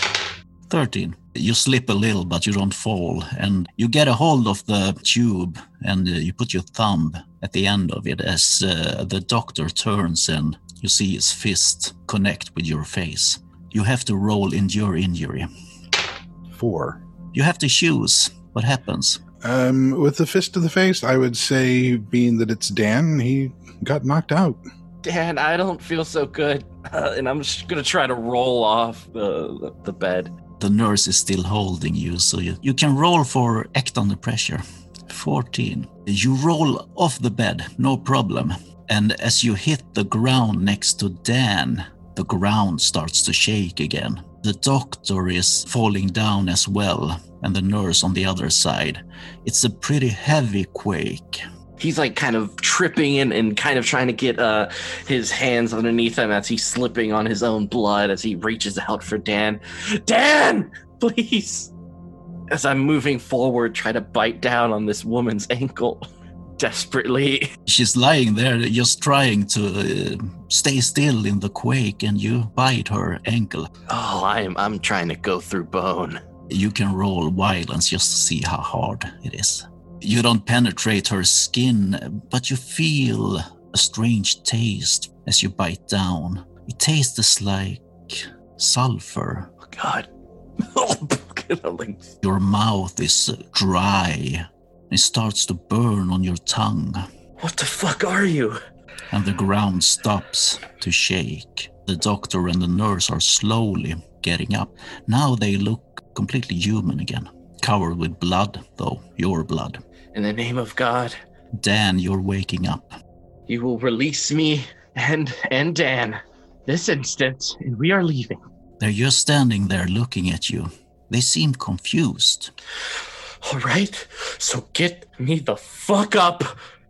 S1: thirteen. You slip a little, but you don't fall, and you get a hold of the tube, and uh, you put your thumb at the end of it as uh, the doctor turns and you see his fist connect with your face. You have to roll endure injury.
S4: Four.
S1: You have to choose. What happens?
S4: Um, with the fist to the face, I would say, being that it's Dan, he got knocked out.
S2: Dan, I don't feel so good, uh, and I'm just gonna try to roll off the the, the bed.
S1: The nurse is still holding you, so you, you can roll for act under pressure. fourteen. You roll off the bed, no problem. And as you hit the ground next to Dan, the ground starts to shake again. The doctor is falling down as well, and the nurse on the other side. It's a pretty heavy quake.
S2: He's like kind of tripping and, and kind of trying to get uh, his hands underneath him as he's slipping on his own blood as he reaches out for Dan. Dan, please! As I'm moving forward, try to bite down on this woman's ankle desperately.
S1: She's lying there just trying to uh, stay still in the quake, and you bite her ankle.
S2: Oh, I'm, I'm trying to go through bone.
S1: You can roll violence just to see how hard it is. You don't penetrate her skin, but you feel a strange taste as you bite down. It tastes like sulfur.
S2: Oh, God.
S1: Your mouth is dry. It starts to burn on your tongue.
S2: What the fuck are you?
S1: And the ground stops to shake. The doctor and the nurse are slowly getting up. Now they look completely human again. Covered with blood, though, your blood.
S2: In the name of God.
S1: Dan, you're waking up.
S2: You will release me and and Dan this instant, and we are leaving.
S1: They're just standing there looking at you. They seem confused.
S2: All right, so get me the fuck up.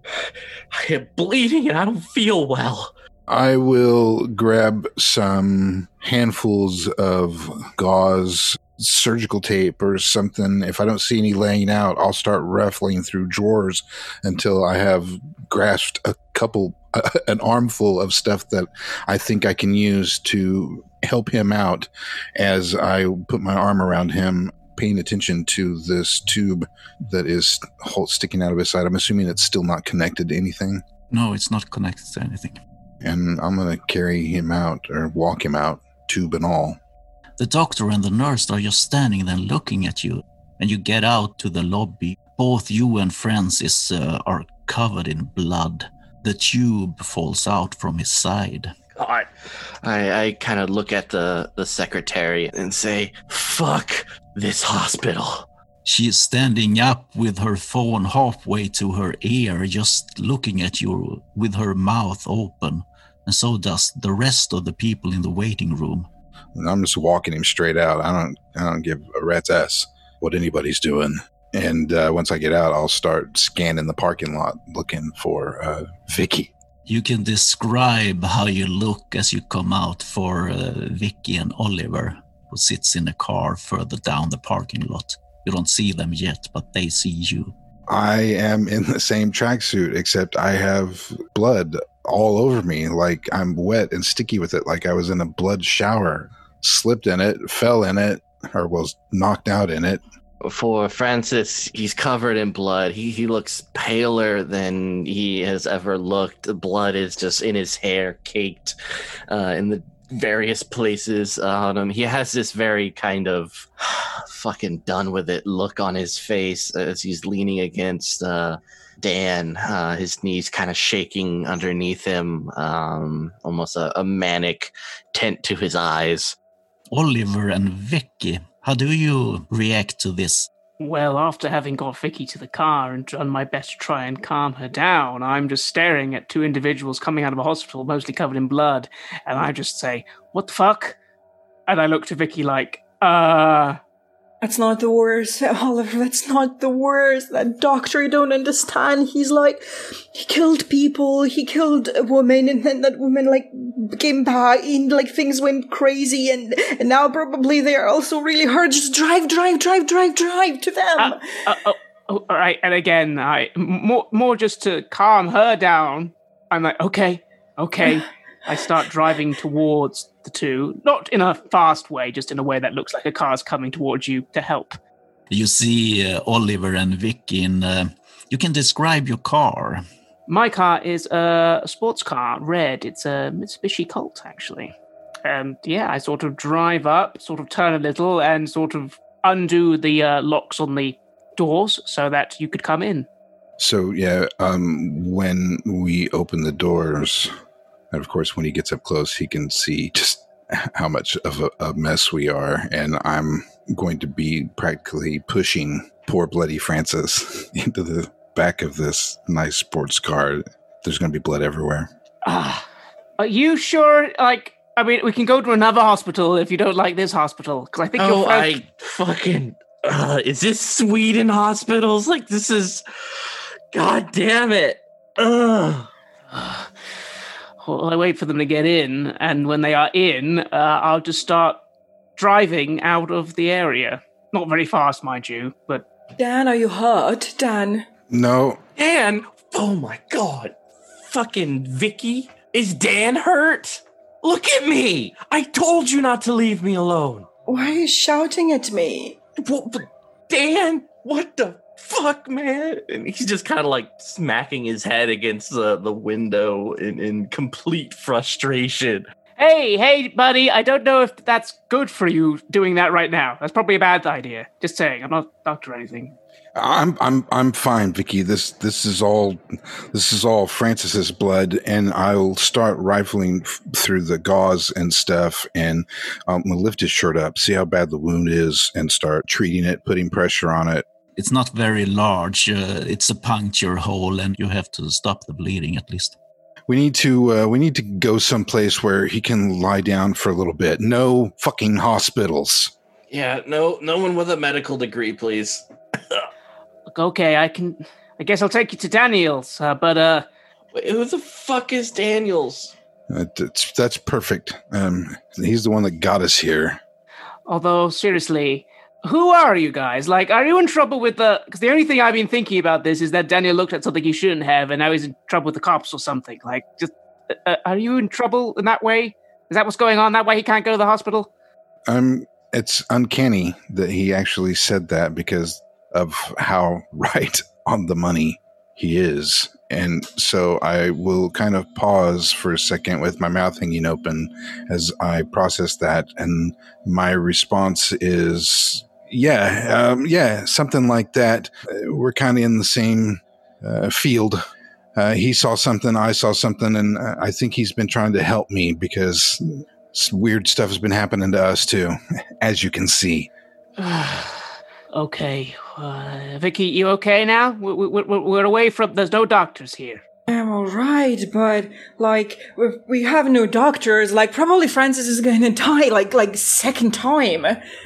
S2: I am bleeding and I don't feel well.
S4: I will grab some handfuls of gauze, surgical tape or something. If I don't see any laying out, I'll start ruffling through drawers until I have grasped a couple, uh, an armful of stuff that I think I can use to help him out as I put my arm around him, paying attention to this tube that is sticking out of his side. I'm assuming it's still not connected to anything.
S1: No, it's not connected to anything.
S4: And I'm going to carry him out or walk him out, tube and all.
S1: The doctor and the nurse are just standing there looking at you, and you get out to the lobby. Both you and Francis uh, are covered in blood. The tube falls out from his side.
S2: God. I, I kind of look at the, the secretary and say, fuck this hospital.
S1: She is standing up with her phone halfway to her ear, just looking at you with her mouth open. And so does the rest of the people in the waiting room.
S4: And I'm just walking him straight out. I don't I don't give a rat's ass what anybody's doing. And uh, once I get out, I'll start scanning the parking lot looking for uh, Vicky.
S1: You can describe how you look as you come out for uh, Vicky and Oliver, who sits in a car further down the parking lot. You don't see them yet, but they see you.
S4: I am in the same tracksuit, except I have blood all over me, like I'm wet and sticky with it, like I was in a blood shower. Slipped in it, fell in it, or was knocked out in it.
S2: For Francis, he's covered in blood. He he looks paler than he has ever looked. The blood is just in his hair, caked uh, in the various places on him. He has this very kind of fucking done with it look on his face as he's leaning against uh, Dan, uh, his knees kind of shaking underneath him, um, almost a, a manic tint to his eyes.
S1: Oliver and Vicky, how do you react to this?
S5: Well, after having got Vicky to the car and done my best to try and calm her down, I'm just staring at two individuals coming out of a hospital, mostly covered in blood, and I just say, what the fuck? And I look to Vicky like, uh...
S3: That's not the worst, Oliver. That's not the worst. That doctor, you don't understand. He's like, he killed people. He killed a woman, and then that woman like came back, and like things went crazy, and and now probably they're also really hurt. Just drive, drive, drive, drive, drive to them.
S5: Uh, uh, oh, oh, all right. And again, I more more just to calm her down. I'm like, okay, okay. I start driving towards the two, not in a fast way, just in a way that looks like a car's coming towards you to help.
S1: You see uh, Oliver and Vicky in, uh, you can describe your car.
S5: My car is a sports car, red. It's a Mitsubishi Colt, actually. And yeah, I sort of drive up, sort of turn a little, and sort of undo the uh, locks on the doors so that you could come in.
S4: So yeah, um, when we open the doors... And of course, when he gets up close, he can see just how much of a, a mess we are. And I'm going to be practically pushing poor bloody Francis into the back of this nice sports car. There's going to be blood everywhere.
S5: Ah, are you sure? Like, I mean, we can go to another hospital if you don't like this hospital. Because I think
S2: oh,
S5: your friend...
S2: I fucking... Uh, is this Sweden hospitals? Like, this is... God damn it. Ugh.
S5: Well, I wait for them to get in, and when they are in, uh, I'll just start driving out of the area. Not very fast, mind you, but...
S3: Dan, are you hurt? Dan?
S4: No.
S2: Dan? Oh my god. Fucking Vicky? Is Dan hurt? Look at me! I told you not to leave me alone.
S3: Why are you shouting at me?
S2: Well, but Dan? What the... fuck, man. And he's just kind of like smacking his head against the, the window in, in complete frustration.
S5: Hey, hey, buddy, I don't know if that's good for you doing that right now. That's probably a bad idea. Just saying, I'm not a doctor or anything.
S4: I'm I'm I'm fine, Vicky. This this is all this is all Francis's blood, and I'll start rifling f- through the gauze and stuff, and I'm gonna lift his shirt up, see how bad the wound is, and start treating it, putting pressure on it.
S1: It's not very large. Uh, it's a puncture hole, and you have to stop the bleeding at least.
S4: We need to uh, we need to go someplace where he can lie down for a little bit. No fucking hospitals.
S2: Yeah, no, no one with a medical degree, please.
S5: Look, okay, I can. I guess I'll take you to Daniel's. Uh, but uh,
S2: Wait, who the fuck is Daniels?
S4: Uh, that's that's perfect. Um, he's the one that got us here.
S5: although seriously, who are you guys? Like, are you in trouble with the? Because the only thing I've been thinking about this is that Daniel looked at something he shouldn't have, and now he's in trouble with the cops or something. Like, just uh, are you in trouble in that way? Is that what's going on? That way he can't go to the hospital?
S4: Um, it's uncanny that he actually said that because of how right on the money he is. And so I will kind of pause for a second with my mouth hanging open as I process that. And my response is, yeah, um, yeah, something like that. Uh, we're kind of in the same uh, field. Uh, he saw something, I saw something, and uh, I think he's been trying to help me because weird stuff has been happening to us too, as you can see.
S5: Okay. Uh, Vicky, you okay now? We, we, we're away from... There's no doctors here.
S3: I'm alright, but, like, we- we have no doctors. Like, probably Francis is gonna die, like, like, second time.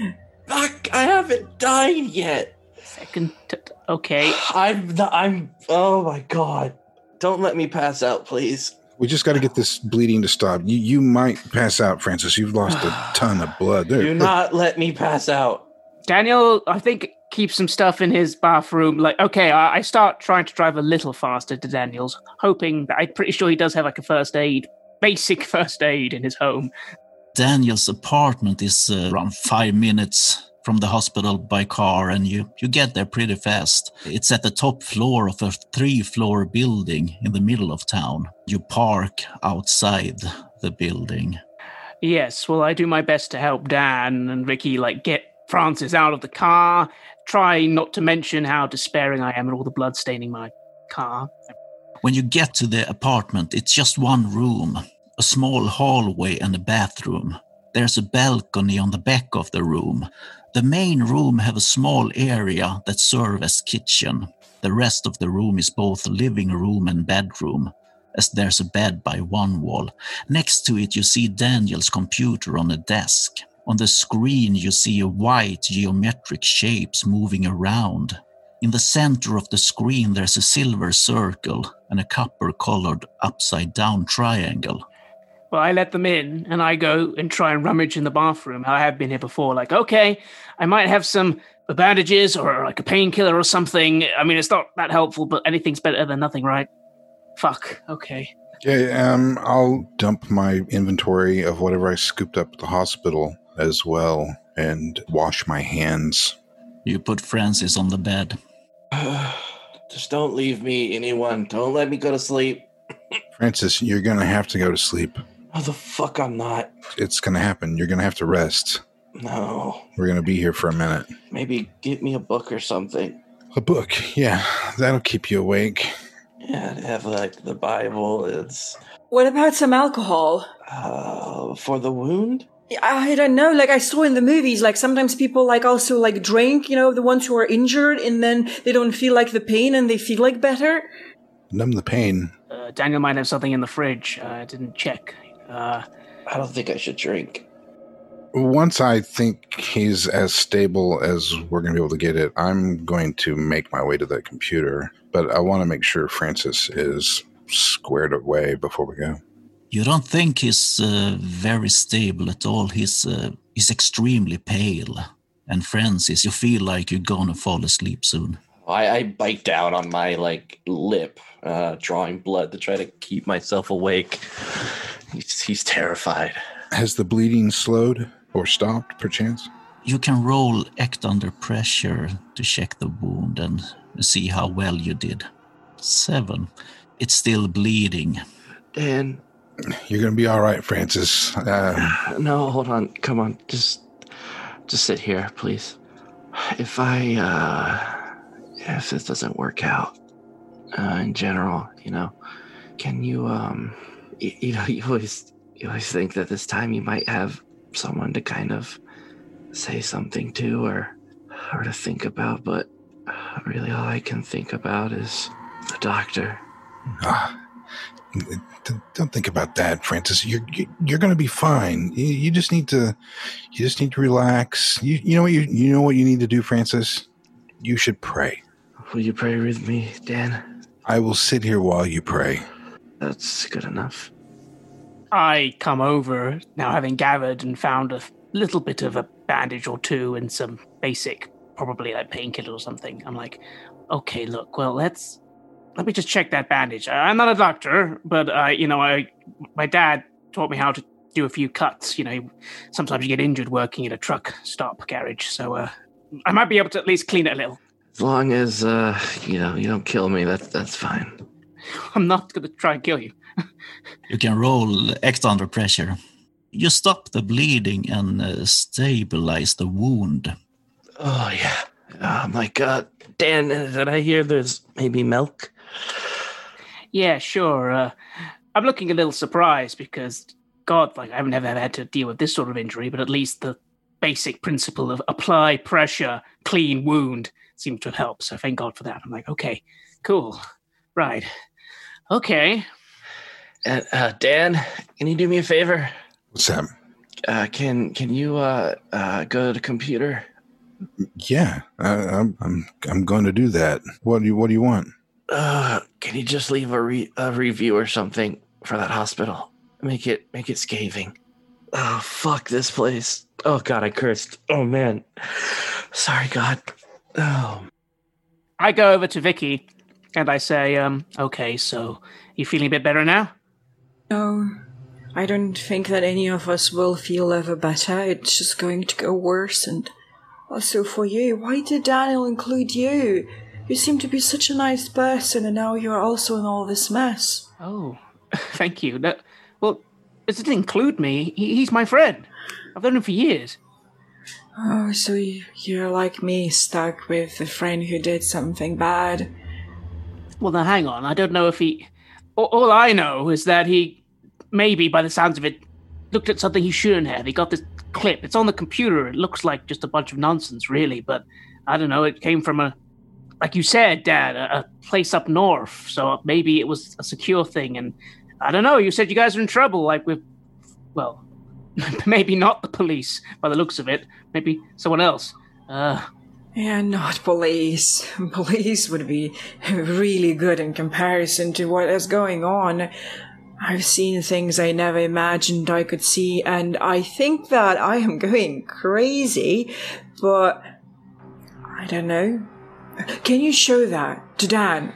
S2: Fuck, I haven't died yet.
S5: Second... T- okay.
S2: I'm the, I'm, oh my god. Don't let me pass out, please.
S4: We just got to get this bleeding to stop. You you might pass out, Francis. You've lost a ton of blood. There.
S2: Do not let me pass out.
S5: Daniel, I think, keeps some stuff in his bathroom. Like, okay, I, I start trying to drive a little faster to Daniel's, hoping that I'm pretty sure he does have like a first aid, basic first aid in his home.
S1: Daniel's apartment is uh, around five minutes from the hospital by car, and you, you get there pretty fast. It's at the top floor of a three-floor building in the middle of town. You park outside the building.
S5: Yes, well, I do my best to help Dan and Ricky, like, get Francis out of the car, try not to mention how despairing I am and all the blood staining my car.
S1: When you get to the apartment, it's just one room, a small hallway and a bathroom. There's a balcony on the back of the room. The main room have a small area that serves as kitchen. The rest of the room is both living room and bedroom, as there's a bed by one wall. Next to it, you see Daniel's computer on a desk. On the screen, you see a white geometric shapes moving around. In the center of the screen, there's a silver circle and a copper-colored upside-down triangle.
S5: Well, I let them in, and I go and try and rummage in the bathroom. I have been here before. Like, okay, I might have some bandages or like a painkiller or something. I mean, it's not that helpful, but anything's better than nothing, right? Fuck, okay.
S4: Yeah, um, I'll dump my inventory of whatever I scooped up at the hospital as well and wash my hands.
S1: You put Francis on the bed.
S2: Just don't leave me, anyone. Don't let me go to sleep.
S4: Francis, you're going to have to go to sleep.
S2: Oh, the fuck I'm not.
S4: It's going to happen. You're going to have to rest.
S2: No.
S4: We're going to be here for a minute.
S2: Maybe get me a book or something.
S4: A book, yeah. That'll keep you awake.
S2: Yeah, I'd have like the Bible. It's
S3: What about some alcohol?
S2: uh for the wound.
S3: I don't know, like I saw in the movies, like sometimes people like also like drink, you know, the ones who are injured, and then they don't feel like the pain and they feel like better.
S4: Numb the pain.
S5: Uh, Daniel might have something in the fridge. Uh, I didn't check. Uh,
S2: I don't think I should drink.
S4: Once I think he's as stable as we're going to be able to get it, I'm going to make my way to that computer. But I want to make sure Francis is squared away before we go.
S1: You don't think he's uh, very stable at all. He's, uh, he's extremely pale. And Francis, you feel like you're going to fall asleep soon.
S2: I, I bite down on my like lip, uh, drawing blood to try to keep myself awake. He's, he's terrified.
S4: Has the bleeding slowed or stopped, perchance?
S1: You can roll act under pressure to check the wound and see how well you did. Seven. It's still bleeding.
S2: Dan.
S4: You're going to be all right, Francis. Uh,
S2: No, hold on. Come on. Just, just sit here, please. If I, uh, if this doesn't work out uh, in general, you know, can you, um, you, you know, you always, you always think that this time you might have someone to kind of say something to or, or to think about, but really all I can think about is the doctor.
S4: Ah, don't think about that, Francis. You're you're going to be fine. You, you just need to, you just need to relax. You you know what you you know what you need to do, Francis. You should pray.
S2: Will you pray with me, Dan?
S4: I will sit here while you pray.
S2: That's good enough.
S5: I come over now, having gathered and found a little bit of a bandage or two and some basic, probably like painkiller or something. I'm like, okay, look, well, let's. Let me just check that bandage. I'm not a doctor, but, uh, you know, I, my dad taught me how to do a few cuts. You know, sometimes you get injured working at a truck stop garage. So uh, I might be able to at least clean it a little.
S2: As long as, uh, you know, you don't kill me, that, that's fine.
S5: I'm not going to try and kill you.
S1: You can roll act under pressure. You stop the bleeding and uh, stabilize the wound.
S2: Oh, yeah. Oh, my God. Dan, did I hear there's maybe milk?
S5: Yeah, sure. Uh, I'm looking a little surprised because, God, like I haven't ever had to deal with this sort of injury, but at least the basic principle of apply pressure, clean wound seemed to have helped. So thank God for that. I'm like, okay, cool. Right. Okay.
S2: Uh, uh, Dan, can you do me a favor?
S4: What's that?
S2: Uh, can can you uh, uh, go to the computer?
S4: Yeah, I, I'm I'm I'm going to do that. What do you What do you want?
S2: Uh, can you just leave a, re- a review or something for that hospital? Make it make it scathing. Oh, fuck this place. Oh, God, I cursed. Oh, man. Sorry, God. Oh.
S5: I go over to Vicky and I say, um, okay, so you feeling a bit better now?
S3: No, I don't think that any of us will feel ever better. It's just going to go worse. And also for you, why did Daniel include you? You seem to be such a nice person, and now you're also in all this mess.
S5: Oh, thank you. That, well, it didn't include me. He, he's my friend. I've known him for years.
S3: Oh, so you're like me, stuck with a friend who did something bad.
S5: Well, now hang on. I don't know if he... All, all I know is that he, maybe by the sounds of it, looked at something he shouldn't have. He got this clip. It's on the computer. It looks like just a bunch of nonsense, really, but I don't know. It came from a... Like you said, Dad, a, a place up north, so maybe it was a secure thing, and I don't know, you said you guys are in trouble, like with, well, maybe not the police, by the looks of it, maybe someone else. Uh,
S3: yeah, not police. Police would be really good in comparison to what is going on. I've seen things I never imagined I could see, and I think that I am going crazy, but I don't know. Can you show that to Dan?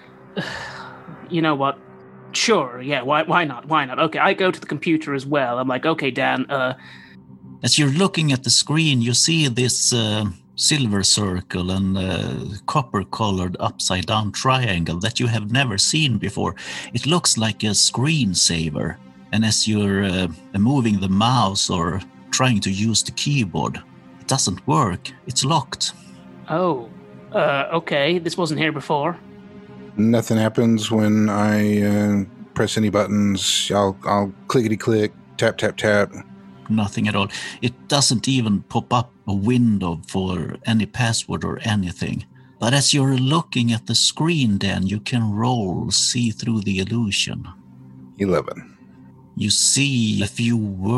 S5: You know what? Sure, yeah, why why not? Why not? Okay, I go to the computer as well. I'm like, okay, Dan, uh...
S1: As you're looking at the screen, you see this uh, silver circle and uh, copper-colored upside-down triangle that you have never seen before. It looks like a screensaver. And as you're uh, moving the mouse or trying to use the keyboard, it doesn't work. It's locked.
S5: Oh. Uh, okay, this wasn't here before.
S4: Nothing happens when I uh, press any buttons. I'll, I'll clickety-click, tap, tap, tap.
S1: Nothing at all. It doesn't even pop up a window for any password or anything. But as you're looking at the screen, then you can roll, see through the illusion.
S4: eleven.
S1: You see a few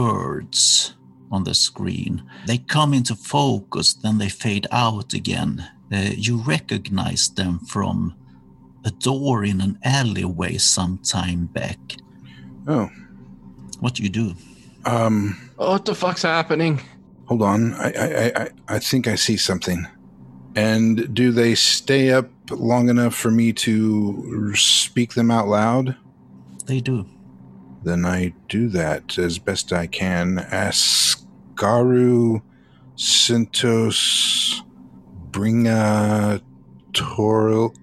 S1: words on the screen. They come into focus, then they fade out again. Uh, you recognize them from a door in an alleyway some time back.
S4: Oh.
S1: What do you do?
S4: Um.
S2: Oh, what the fuck's happening?
S4: Hold on. I, I, I, I think I see something. And do they stay up long enough for me to speak them out loud?
S1: They do.
S4: Then I do that as best I can. Askaru Sintos Bringa Toruk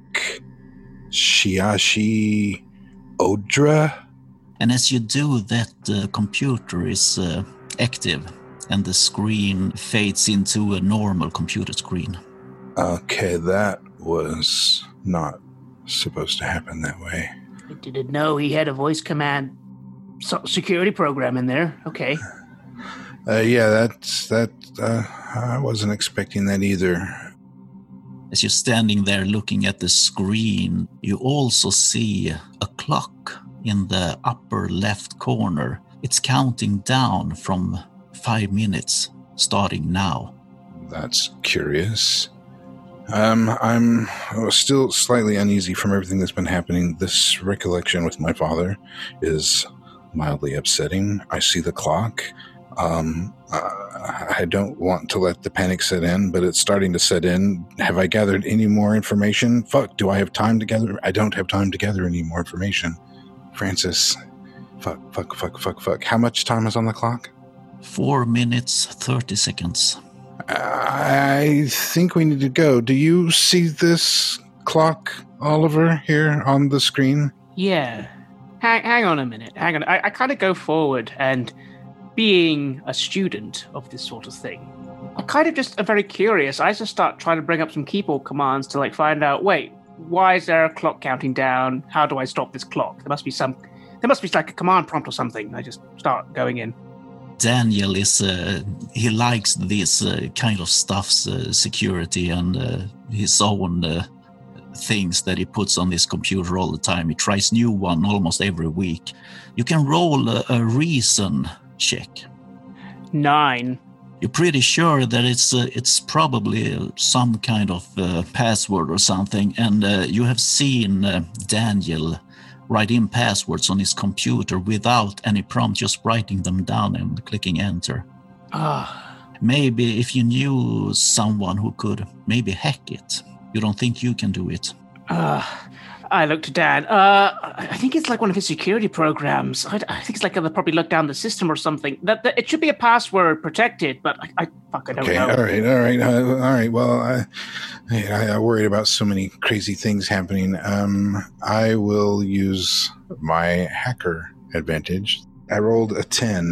S4: Shiashi Odra.
S1: And as you do that, the computer is uh, active and the screen fades into a normal computer screen.
S4: Okay, that was not supposed to happen that way.
S5: I didn't know he had a voice command so- security program in there. Okay.
S4: Uh, yeah, that's that. Uh, I wasn't expecting that either.
S1: As you're standing there looking at the screen, you also see a clock in the upper left corner. It's counting down from five minutes, starting now.
S4: That's curious. Um, I'm still slightly uneasy from everything that's been happening. This recollection with my father is mildly upsetting. I see the clock. Um, uh, I don't want to let the panic set in, but it's starting to set in. Have I gathered any more information? Fuck, do I have time to gather? I don't have time to gather any more information. Francis, fuck, fuck, fuck, fuck, fuck. How much time is on the clock?
S1: Four minutes, thirty seconds.
S4: I think we need to go. Do you see this clock, Oliver, here on the screen?
S5: Yeah. Hang, hang on a minute. Hang on. I, I kind of go forward, and being a student of this sort of thing, I kind of just am very curious. I just start trying to bring up some keyboard commands to like find out, wait, why is there a clock counting down? How do I stop this clock? There must be some, there must be like a command prompt or something. I just start going in.
S1: Daniel is, uh, he likes this uh, kind of stuff's uh, security and uh, his own uh, things that he puts on his computer all the time. He tries new one almost every week. You can roll a, a reason check.
S5: Nine.
S1: You're pretty sure that it's uh, it's probably some kind of uh, password or something, and uh, you have seen uh, Daniel write in passwords on his computer without any prompt, just writing them down and clicking enter.
S5: Ah.
S1: Maybe if you knew someone who could maybe hack it. You don't think you can do it?
S5: Uh, I look to Dan. Uh, I think it's like one of his security programs. I, I think it's like they'll probably look down the system or something. That, that it should be a password protected, but I, I fuck, I don't
S4: okay,
S5: know.
S4: all right, all right, uh, all right. Well, I, I, I worried about so many crazy things happening. Um, I will use my hacker advantage. I rolled a ten.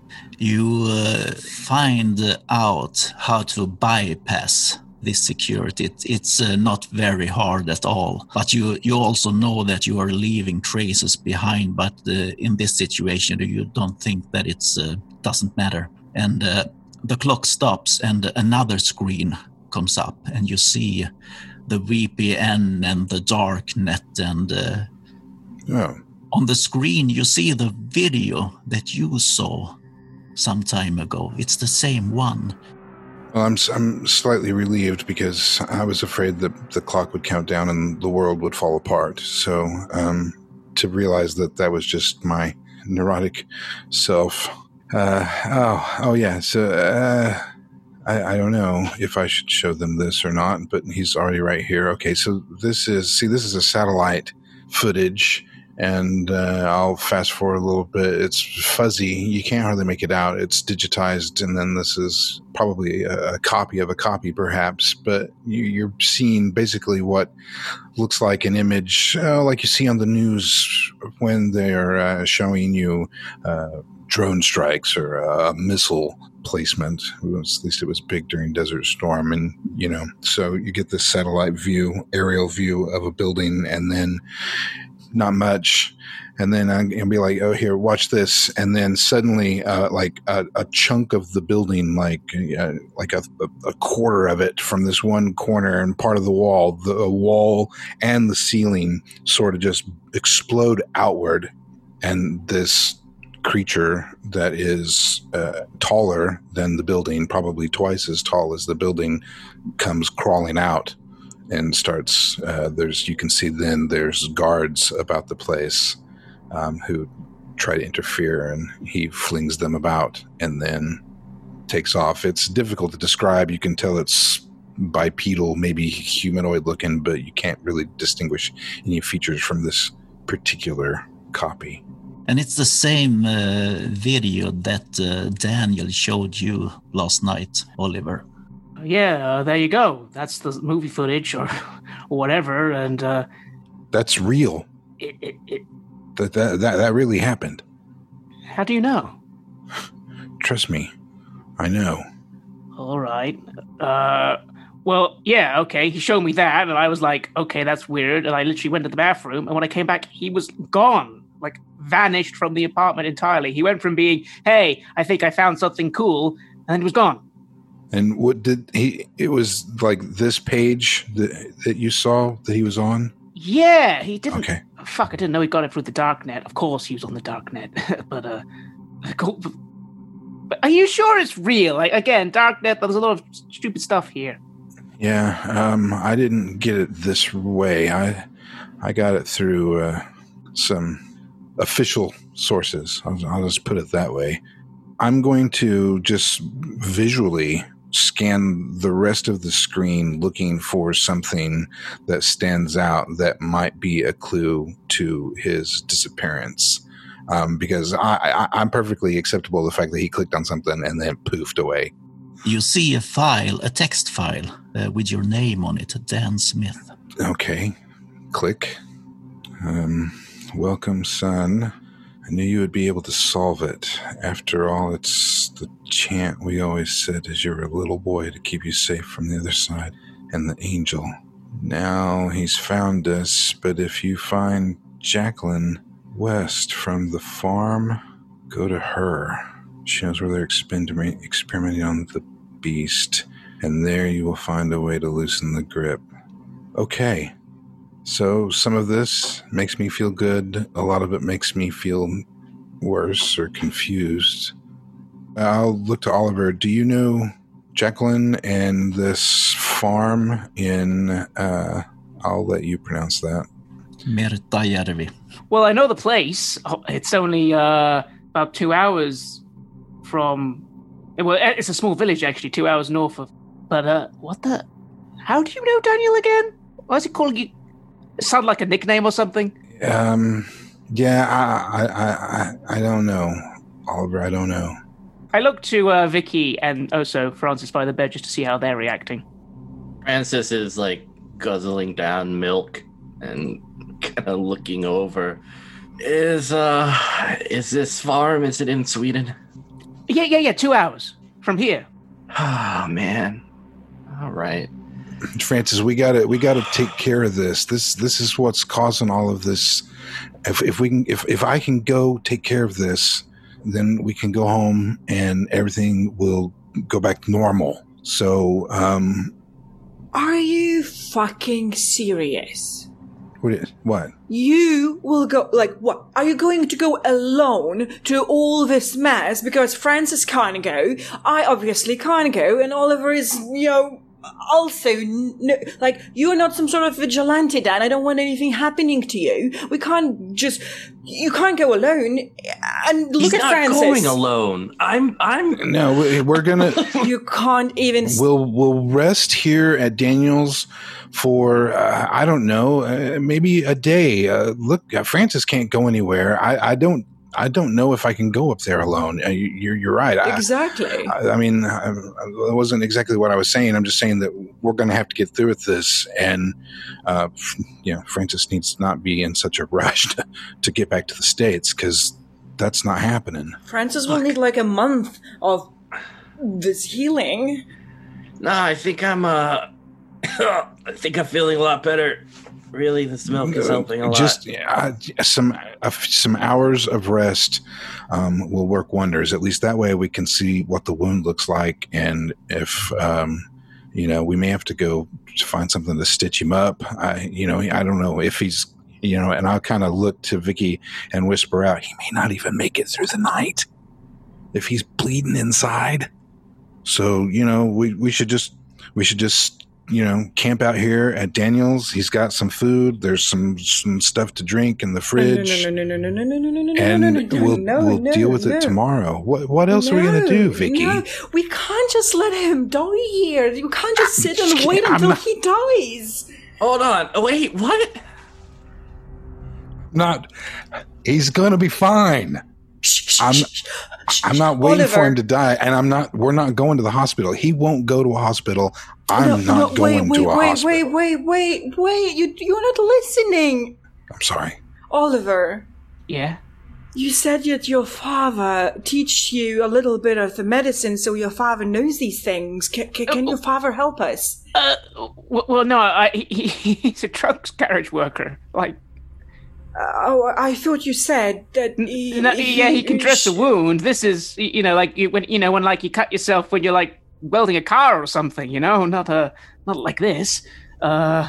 S1: You uh, find out how to bypass this security. It, it's uh, not very hard at all, but you, you also know that you are leaving traces behind, but uh, in this situation you don't think that it uh, doesn't matter. And uh, the clock stops and another screen comes up and you see the V P N and the dark net, and uh,
S4: oh.
S1: on the screen you see the video that you saw some time ago. It's the same one.
S4: Well, I'm I'm slightly relieved because I was afraid that the clock would count down and the world would fall apart. So um, to realize that that was just my neurotic self. Uh, oh, oh yeah. So uh, I, I don't know if I should show them this or not, but he's already right here. Okay, so this is see, this is a satellite footage. And uh, I'll fast forward a little bit. It's fuzzy. You can't hardly make it out. It's digitized. And then this is probably a, a copy of a copy, perhaps. But you, you're seeing basically what looks like an image, uh, like you see on the news when they're uh, showing you uh, drone strikes or a missile placement. At least it was big during Desert Storm. And, you know, so you get this satellite view, aerial view of a building, and then not much, and then I'm gonna be like, oh, here, watch this, and then suddenly uh, like a, a chunk of the building, like uh, like a, a quarter of it from this one corner and part of the wall, the wall and the ceiling sort of just explode outward, and this creature that is uh, taller than the building, probably twice as tall as the building, comes crawling out. And starts, uh, there's, you can see then there's guards about the place um, who try to interfere, and he flings them about and then takes off. It's difficult to describe. You can tell it's bipedal, maybe humanoid looking, but you can't really distinguish any features from this particular copy.
S1: And it's the same uh, video that uh, Daniel showed you last night, Oliver.
S5: Yeah, uh, there you go. That's the movie footage or, or whatever, and uh,
S4: that's real.
S5: It, it, it,
S4: that, that that that really happened.
S5: How do you know?
S4: Trust me, I know.
S5: All right. Uh, Well, yeah, okay. He showed me that, and I was like, okay, that's weird. And I literally went to the bathroom, and when I came back, he was gone. Like, vanished from the apartment entirely. He went from being, hey, I think I found something cool, and then he was gone.
S4: And what did he, it was like this page that, that you saw that he was on?
S5: Yeah, he didn't.
S4: Okay.
S5: Fuck, I didn't know he got it through the darknet. Of course he was on the darknet. but, uh, but are you sure it's real? Like, again, darknet, there's a lot of stupid stuff here.
S4: Yeah, um, I didn't get it this way. I I got it through uh, some official sources. I'll, I'll just put it that way. I'm going to just visually scan the rest of the screen looking for something that stands out that might be a clue to his disappearance. Um, because I, I, I'm perfectly acceptable to the fact that he clicked on something and then poofed away.
S1: You see a file, a text file, uh, with your name on it, Dan Smith.
S4: Okay. Click. Um, welcome, son. I knew you would be able to solve it. After all, it's the chant we always said as you were a little boy to keep you safe from the other side, and the angel. Now he's found us, but if you find Jacqueline West from the farm, go to her. She knows where they're experimenting, experimenting on the beast, and there you will find a way to loosen the grip. Okay. So some of this makes me feel good. A lot of it makes me feel worse or confused. I'll look to Oliver. Do you know Jacqueline and this farm in, uh, I'll let you pronounce that.
S1: Mertajärvi.
S5: Well, I know the place. It's only uh, about two hours from... Well, it's a small village, actually, two hours north of... But, uh, what the... How do you know Daniel again? Why is he calling you... Sound like a nickname or something?
S4: Um, yeah, I, I, I, I don't know, Oliver. I don't know.
S5: I look to uh, Vicky and also Francis by the bed just to see how they're reacting.
S2: Francis is like guzzling down milk and kind of looking over. Is uh, is this farm? Is it in Sweden?
S5: Yeah, yeah, yeah. Two hours from here.
S2: Oh man. All right.
S4: Francis, we gotta we gotta take care of this. This this is what's causing all of this. If if we can if, if I can go take care of this, then we can go home and everything will go back to normal. So, um,
S3: are you fucking serious?
S4: What is, what?
S3: You will go, like, what? Are you going to go alone to all this mess? Because Francis can't go, I obviously can't go, and Oliver is, you know, also, no, like, you're not some sort of vigilante, Dan. I don't want anything happening to you. We can't just, you can't go alone. And look
S2: He's
S3: at
S2: not
S3: Francis.
S2: going alone. I'm, I'm.
S4: No, we- we're gonna.
S3: You can't even.
S4: We'll we'll rest here at Daniel's for uh, I don't know, uh, maybe a day. Uh, look, uh, Francis can't go anywhere. I, I don't. I don't know if I can go up there alone. Uh, you, you're you're right. I,
S3: Exactly.
S4: I, I mean, I, it wasn't exactly what I was saying. I'm just saying that we're going to have to get through with this, and uh, you know, Francis needs to not be in such a rush to, to get back to the States because that's not happening.
S3: Francis will need like a month of this healing.
S2: No, I think I'm. Uh, I think I'm feeling a lot better. Really, this milk is helping a lot.
S4: Just uh, some uh, some hours of rest um, will work wonders. At least that way we can see what the wound looks like, and if um, you know, we may have to go to find something to stitch him up. I, you know, I don't know if he's, you know, and I'll kind of look to Vicky and whisper out, he may not even make it through the night if he's bleeding inside. So you know, we we should just we should just. you know, camp out here at Daniel's. He's got some food. There's some some stuff to drink in the fridge.
S3: No, no, no, no, no, no, no, no, no,
S4: and
S3: no, no, no,
S4: we'll
S3: no,
S4: we'll
S3: no,
S4: deal with
S3: no.
S4: it tomorrow. What what else
S3: no,
S4: are we gonna do, Vicky?
S3: No, we can't just let him die here. You can't just sit and
S4: just
S3: wait
S4: kidding.
S3: until
S4: I'm not-
S3: he dies.
S2: Hold on. Oh, wait, what?
S4: Not. He's gonna be fine. I'm I'm not waiting
S3: Oliver.
S4: for him to die, and I'm not. We're not going to the hospital. He won't go to a hospital. I'm
S3: no,
S4: not
S3: no,
S4: going
S3: wait,
S4: to a
S3: wait,
S4: hospital.
S3: wait, wait, wait, wait, wait. You you're not listening,
S4: I'm sorry.
S3: Oliver.
S5: Yeah?
S3: You said that your father teach you a little bit of the medicine, so your father knows these things. Can, can, can your father help us?
S5: Uh, well, no, I, he, he's a truck carriage worker. Like,
S3: uh, oh, I thought you said that. He,
S5: no, yeah, he can dress
S3: sh-
S5: a wound. This is, you know, like you, when you know when like you cut yourself when you're like welding a car or something. You know, not a not like this. Uh.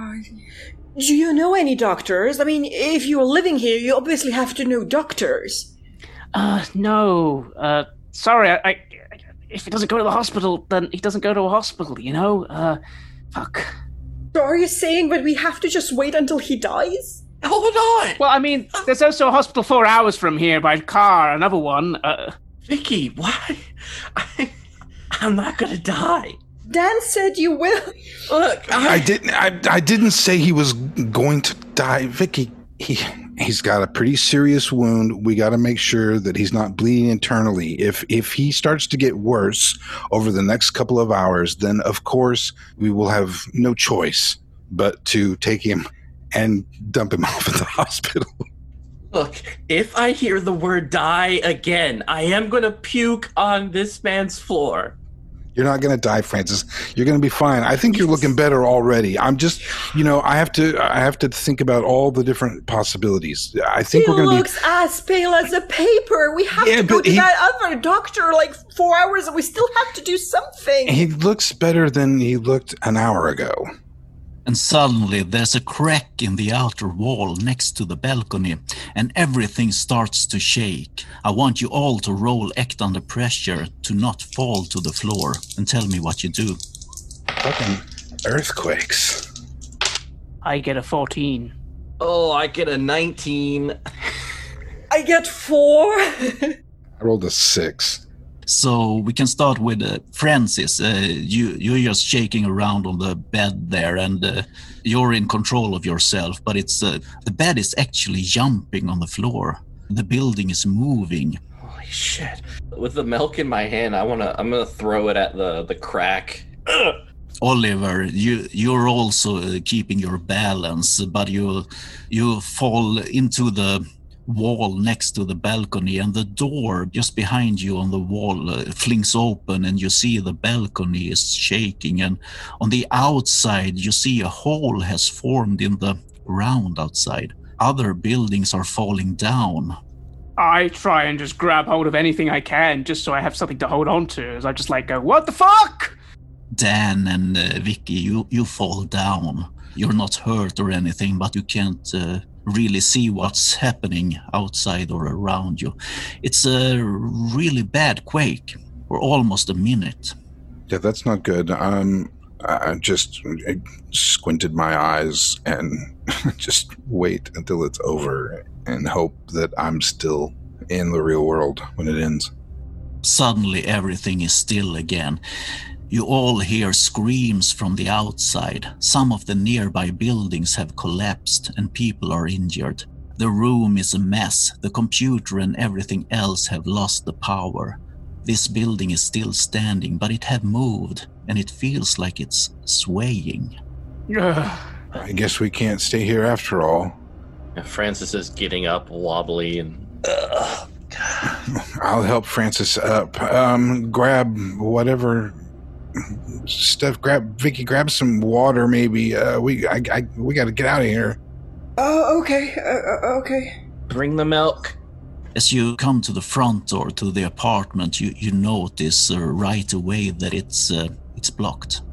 S3: Do you know any doctors? I mean, if you're living here, you obviously have to know doctors.
S5: Uh, no. Uh, sorry, I, I, if he doesn't go to the hospital, then he doesn't go to a hospital, you know? Uh, fuck.
S3: So are you saying that we have to just wait until he dies?
S2: Hold on!
S5: Well, I mean, there's also a hospital four hours from here by car, another one. Uh,
S2: Vicky, why? I, I'm not gonna die.
S3: Dan said you will.
S2: Look, I,
S4: I didn't. I, I didn't say he was going to die, Vicky. He he's got a pretty serious wound. We got to make sure that he's not bleeding internally. If if he starts to get worse over the next couple of hours, then of course we will have no choice but to take him and dump him off at the hospital.
S2: Look, if I hear the word die again, I am gonna puke on this man's floor.
S4: You're not going to die, Francis. You're going to be fine. I think you're looking better already. I'm just, you know, I have to, I have to think about all the different possibilities. I think
S3: he
S4: we're going to be.
S3: looks as pale as a paper. We have
S4: Yeah,
S3: to go
S4: but
S3: to
S4: he-
S3: that other doctor like four hours, and we still have to do something.
S4: He looks better than he looked an hour ago.
S1: And suddenly there's a crack in the outer wall next to the balcony, and everything starts to shake. I want you all to roll act under pressure to not fall to the floor, and tell me what you do.
S4: Fucking earthquakes.
S5: I get a fourteen.
S2: Oh, I get a nineteen.
S3: I get four.
S4: I rolled a six.
S1: So we can start with uh, Francis. Uh, you, you're just shaking around on the bed there, and uh, you're in control of yourself, but it's uh, the bed is actually jumping on the floor. The building is moving.
S2: Holy shit. With the milk in my hand, I wanna I'm gonna throw it at the, the crack. Ugh.
S1: Oliver, you, you're also uh, keeping your balance, but you, you fall into the wall next to the balcony, and the door just behind you on the wall uh, flings open, and you see the balcony is shaking, and on the outside you see a hole has formed in the ground outside. Other buildings are falling down.
S5: I try and just grab hold of anything I can just so I have something to hold on to, as I just like go, what the fuck?
S1: Dan and uh, Vicky, you, you fall down. You're not hurt or anything, but you can't uh, really see what's happening outside or around you. It's a really bad quake, or almost a minute.
S4: Yeah, that's not good. Um, I just I squinted my eyes and just wait until it's over and hope that I'm still in the real world when it ends.
S1: Suddenly everything is still again. You all hear screams from the outside. Some of the nearby buildings have collapsed and people are injured. The room is a mess. The computer and everything else have lost the power. This building is still standing, but it have moved, and it feels like it's swaying.
S5: Ugh.
S4: I guess we can't stay here after all.
S2: Francis is getting up wobbly and ugh.
S4: I'll help Francis up. Um, grab whatever stuff. Grab Vicky. Grab some water, maybe. Uh, we I, I we got to get out of here.
S3: Oh, okay, uh, uh, okay.
S2: Bring the milk.
S1: As you come to the front door to the apartment, you, you notice uh, right away that it's uh, it's blocked.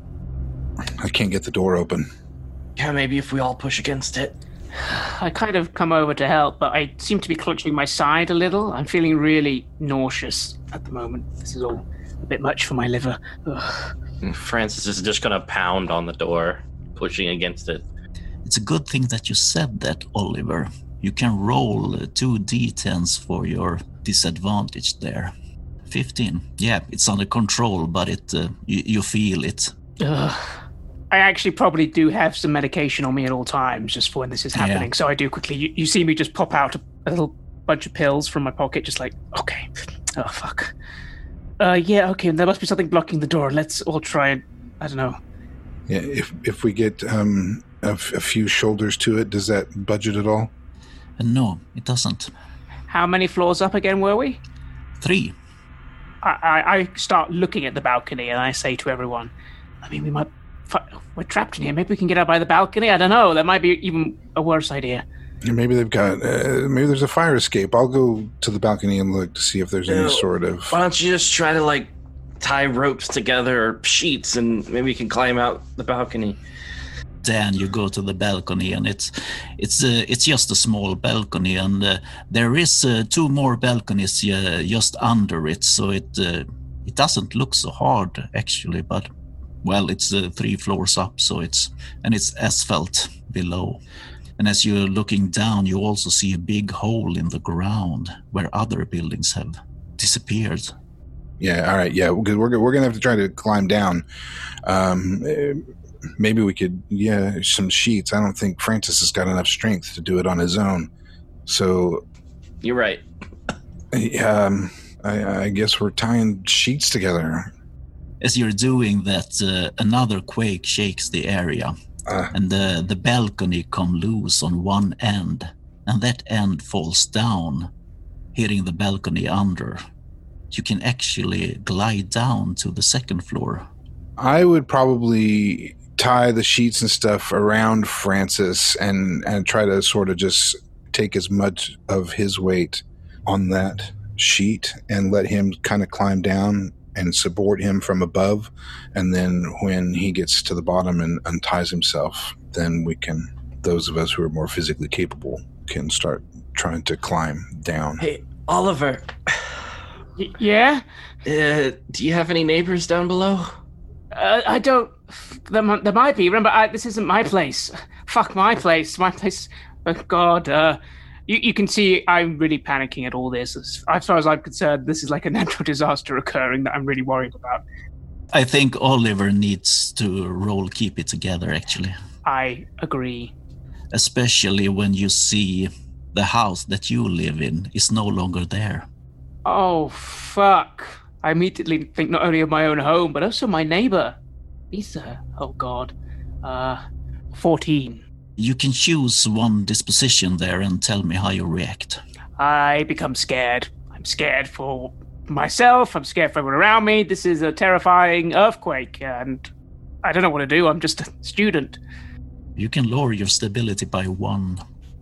S4: I can't get the door open.
S2: Yeah, maybe if we all push against it.
S5: I kind of come over to help, but I seem to be clutching my side a little. I'm feeling really nauseous at the moment. This is all a bit much for my liver. Ugh.
S2: And Francis is just gonna pound on the door, pushing against it.
S1: It's a good thing that you said that, Oliver. You can roll uh, two d tens for your disadvantage there. fifteen. Yeah, it's under control, but it uh, you, you feel it.
S5: Ugh. I actually probably do have some medication on me at all times just for when this is happening.
S1: Yeah.
S5: So I do quickly. You, you see me just pop out a, a little bunch of pills from my pocket, just like, okay. Oh, fuck. Uh, yeah, okay, there must be something blocking the door. Let's all try and, I don't know.
S4: Yeah, if if we get um a, f- a few shoulders to it, does that budge it at all?
S1: And no, it doesn't.
S5: How many floors up again were we?
S1: Three.
S5: I, I, I start looking at the balcony and I say to everyone, I mean, we might... We're trapped in here. Maybe we can get out by the balcony. I don't know. That might be even a worse idea.
S4: Maybe they've got... Uh, maybe there's a fire escape. I'll go to the balcony and look to see if there's any
S2: No.
S4: sort of...
S2: Why don't you just try to, like, tie ropes together or sheets and maybe we can climb out the balcony.
S1: Dan, you go to the balcony, and it's it's uh, it's just a small balcony, and uh, there is uh, two more balconies uh, just under it, so it uh, it doesn't look so hard actually. But well, it's uh, three floors up, so it's and it's asphalt below. And as you're looking down, you also see a big hole in the ground where other buildings have disappeared.
S4: Yeah, all right, yeah, because we're we're gonna have to try to climb down. Um, maybe we could, yeah, some sheets. I don't think Francis has got enough strength to do it on his own. So,
S2: you're right.
S4: Um, I, I guess we're tying sheets together.
S1: As you're doing that, uh, another quake shakes the area,
S4: uh,
S1: and the the balcony come loose on one end, and that end falls down, hitting the balcony under. You can actually glide down to the second floor.
S4: I would probably tie the sheets and stuff around Francis and, and try to sort of just take as much of his weight on that sheet and let him kind of climb down and support him from above. And then when he gets to the bottom and unties himself, then we can, those of us who are more physically capable, can start trying to climb down.
S2: Hey, Oliver.
S5: Y- yeah?
S2: Uh, do you have any neighbors down below?
S5: Uh, I don't... There, m- there might be. Remember, I, this isn't my place. Fuck my place. My place... Oh, God. Uh, you, you can see I'm really panicking at all this. As, as far as I'm concerned, this is like a natural disaster occurring that I'm really worried about.
S1: I think Oliver needs to roll Keep It Together, actually.
S5: I agree.
S1: Especially when you see the house that you live in is no longer there.
S5: Oh, fuck. I immediately think not only of my own home, but also my neighbor. Lisa. Oh, God. Uh, fourteen.
S1: You can choose one disposition there and tell me how you react.
S5: I become scared. I'm scared for myself. I'm scared for everyone around me. This is a terrifying earthquake, and I don't know what to do. I'm just a student.
S1: You can lower your stability by one.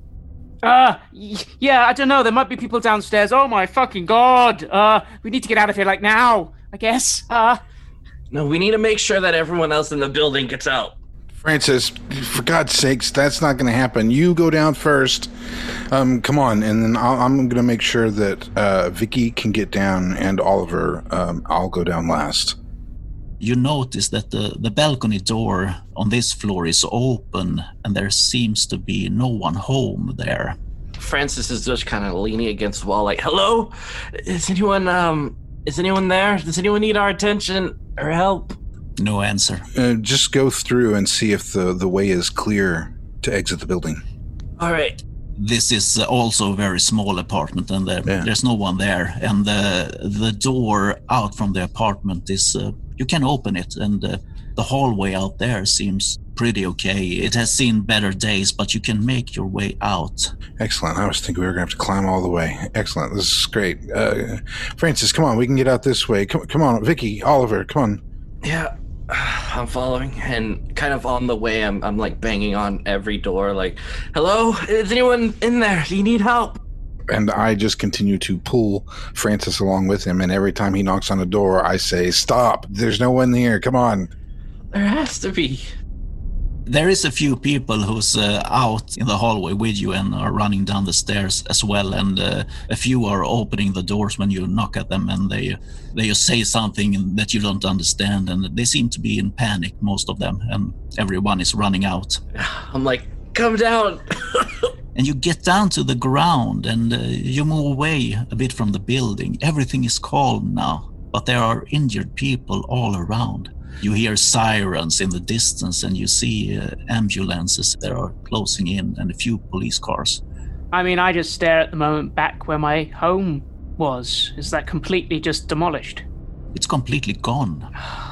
S5: Uh, y- yeah, I don't know. There might be people downstairs. Oh my fucking God. Uh, we need to get out of here, like, now, I guess. Uh...
S2: No, we need to make sure that everyone else in the building gets out.
S4: Francis, for God's sakes, that's not going to happen. You go down first. Um, come on, and then I'll, I'm going to make sure that uh, Vicky can get down, and Oliver, um, I'll go down last.
S1: You notice that the, the balcony door on this floor is open, and there seems to be no one home there.
S2: Francis is just kind of leaning against the wall, like, "Hello, is anyone um, is anyone there? Does anyone need our attention or help?"
S1: No answer.
S4: Uh, just go through and see if the, the way is clear to exit the building.
S2: All right.
S1: This is also a very small apartment, and there,
S4: Yeah.
S1: there's no one there. And the the door out from the apartment is, uh, you can open it, and uh, the hallway out there seems pretty okay. It has seen better days, but you can make your way out.
S4: Excellent. I was thinking we were going to have to climb all the way. Excellent. This is great. Uh, Francis, come on. We can get out this way. Come, come on. Vicky, Oliver, come on.
S2: Yeah, I'm following, and kind of on the way, I'm I'm like banging on every door, like, "Hello, is anyone in there? Do you need help?"
S4: And I just continue to pull Francis along with him, and every time he knocks on the door, I say, "Stop! There's no one here. Come on."
S2: There has to be.
S1: There is a few people who's uh, out in the hallway with you and are running down the stairs as well, and uh, a few are opening the doors when you knock at them, and they they just say something that you don't understand, and they seem to be in panic, most of them, and everyone is running out.
S2: I'm like, "Come down."
S1: And you get down to the ground, and uh, you move away a bit from the building. Everything is calm now, but there are injured people all around. You hear sirens in the distance, and you see uh, ambulances that are closing in, and a few police cars.
S5: I mean, I just stare at the moment back where my home was. Is that completely just demolished?
S1: It's completely gone.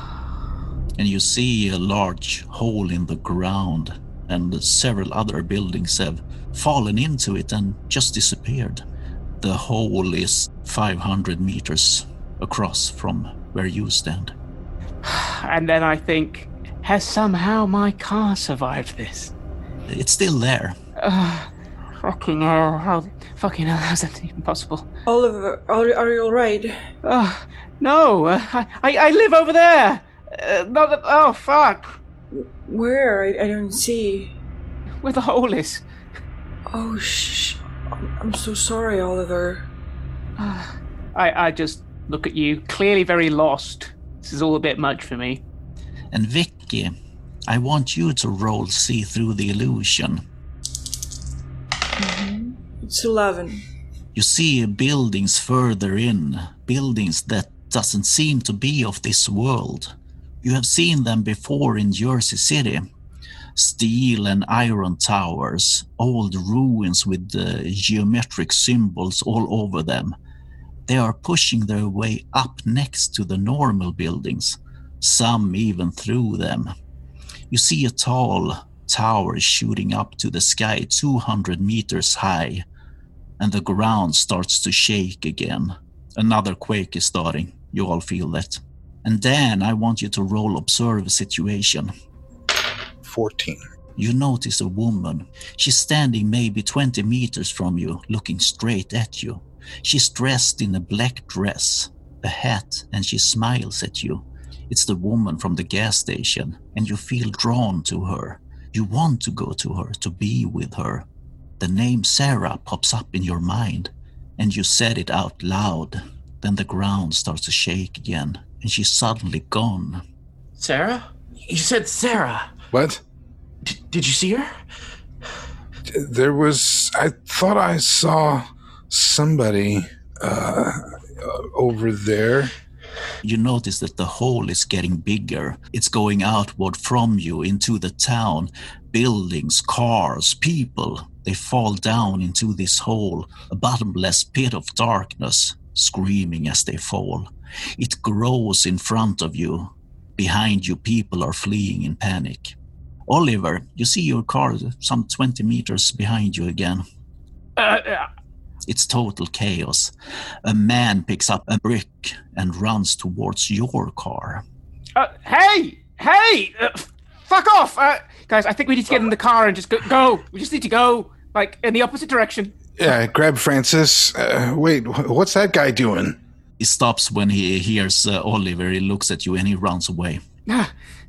S1: And you see a large hole in the ground, and several other buildings have fallen into it and just disappeared. The hole is five hundred meters across from where you stand.
S5: And then I think, has somehow my car survived this?
S1: It's still there.
S5: Uh, fucking hell, how, fucking hell, how's that even possible?
S3: Oliver, are, are you alright?
S5: Uh, no, uh, I, I I live over there. Uh, not that, oh, fuck.
S3: Where? I, I don't see.
S5: Where the hole is.
S3: Oh, shh. I'm, I'm so sorry, Oliver.
S5: Uh, I, I just look at you, clearly very lost. This is all a bit much for me.
S1: And Vicky, I want you to roll see through the illusion.
S3: Mm-hmm. It's eleven.
S1: You see buildings further in, buildings that doesn't seem to be of this world. You have seen them before in Jersey City. Steel and iron towers, old ruins with uh, geometric symbols all over them. They are pushing their way up next to the normal buildings, some even through them. You see a tall tower shooting up to the sky two hundred meters high, and the ground starts to shake again. Another quake is starting, you all feel that. And Dan, I want you to roll observe a situation.
S4: fourteen.
S1: You notice a woman. She's standing maybe twenty meters from you, looking straight at you. She's dressed in a black dress, a hat, and she smiles at you. It's the woman from the gas station, and you feel drawn to her. You want to go to her, to be with her. The name Sarah pops up in your mind, and you said it out loud. Then the ground starts to shake again, and she's suddenly gone.
S2: Sarah? You said Sarah.
S4: What?
S2: D- did you see her?
S4: There was... I thought I saw somebody uh, over there.
S1: You notice that the hole is getting bigger. It's going outward from you into the town. Buildings, cars, people. They fall down into this hole, a bottomless pit of darkness, screaming as they fall. It grows in front of you. Behind you, people are fleeing in panic. Oliver, you see your car some twenty meters behind you again.
S5: Uh, uh,
S1: It's total chaos. A man picks up a brick and runs towards your car.
S5: uh, hey! Hey! Uh, f- fuck off! Uh, guys, I think we need to get in the car and just go. go. We just need to go, like, in the opposite direction.
S4: Yeah, grab Francis. Uh, wait, wh- what's that guy doing?
S1: He stops when he hears uh, Oliver. He looks at you and he runs away.
S5: yeah,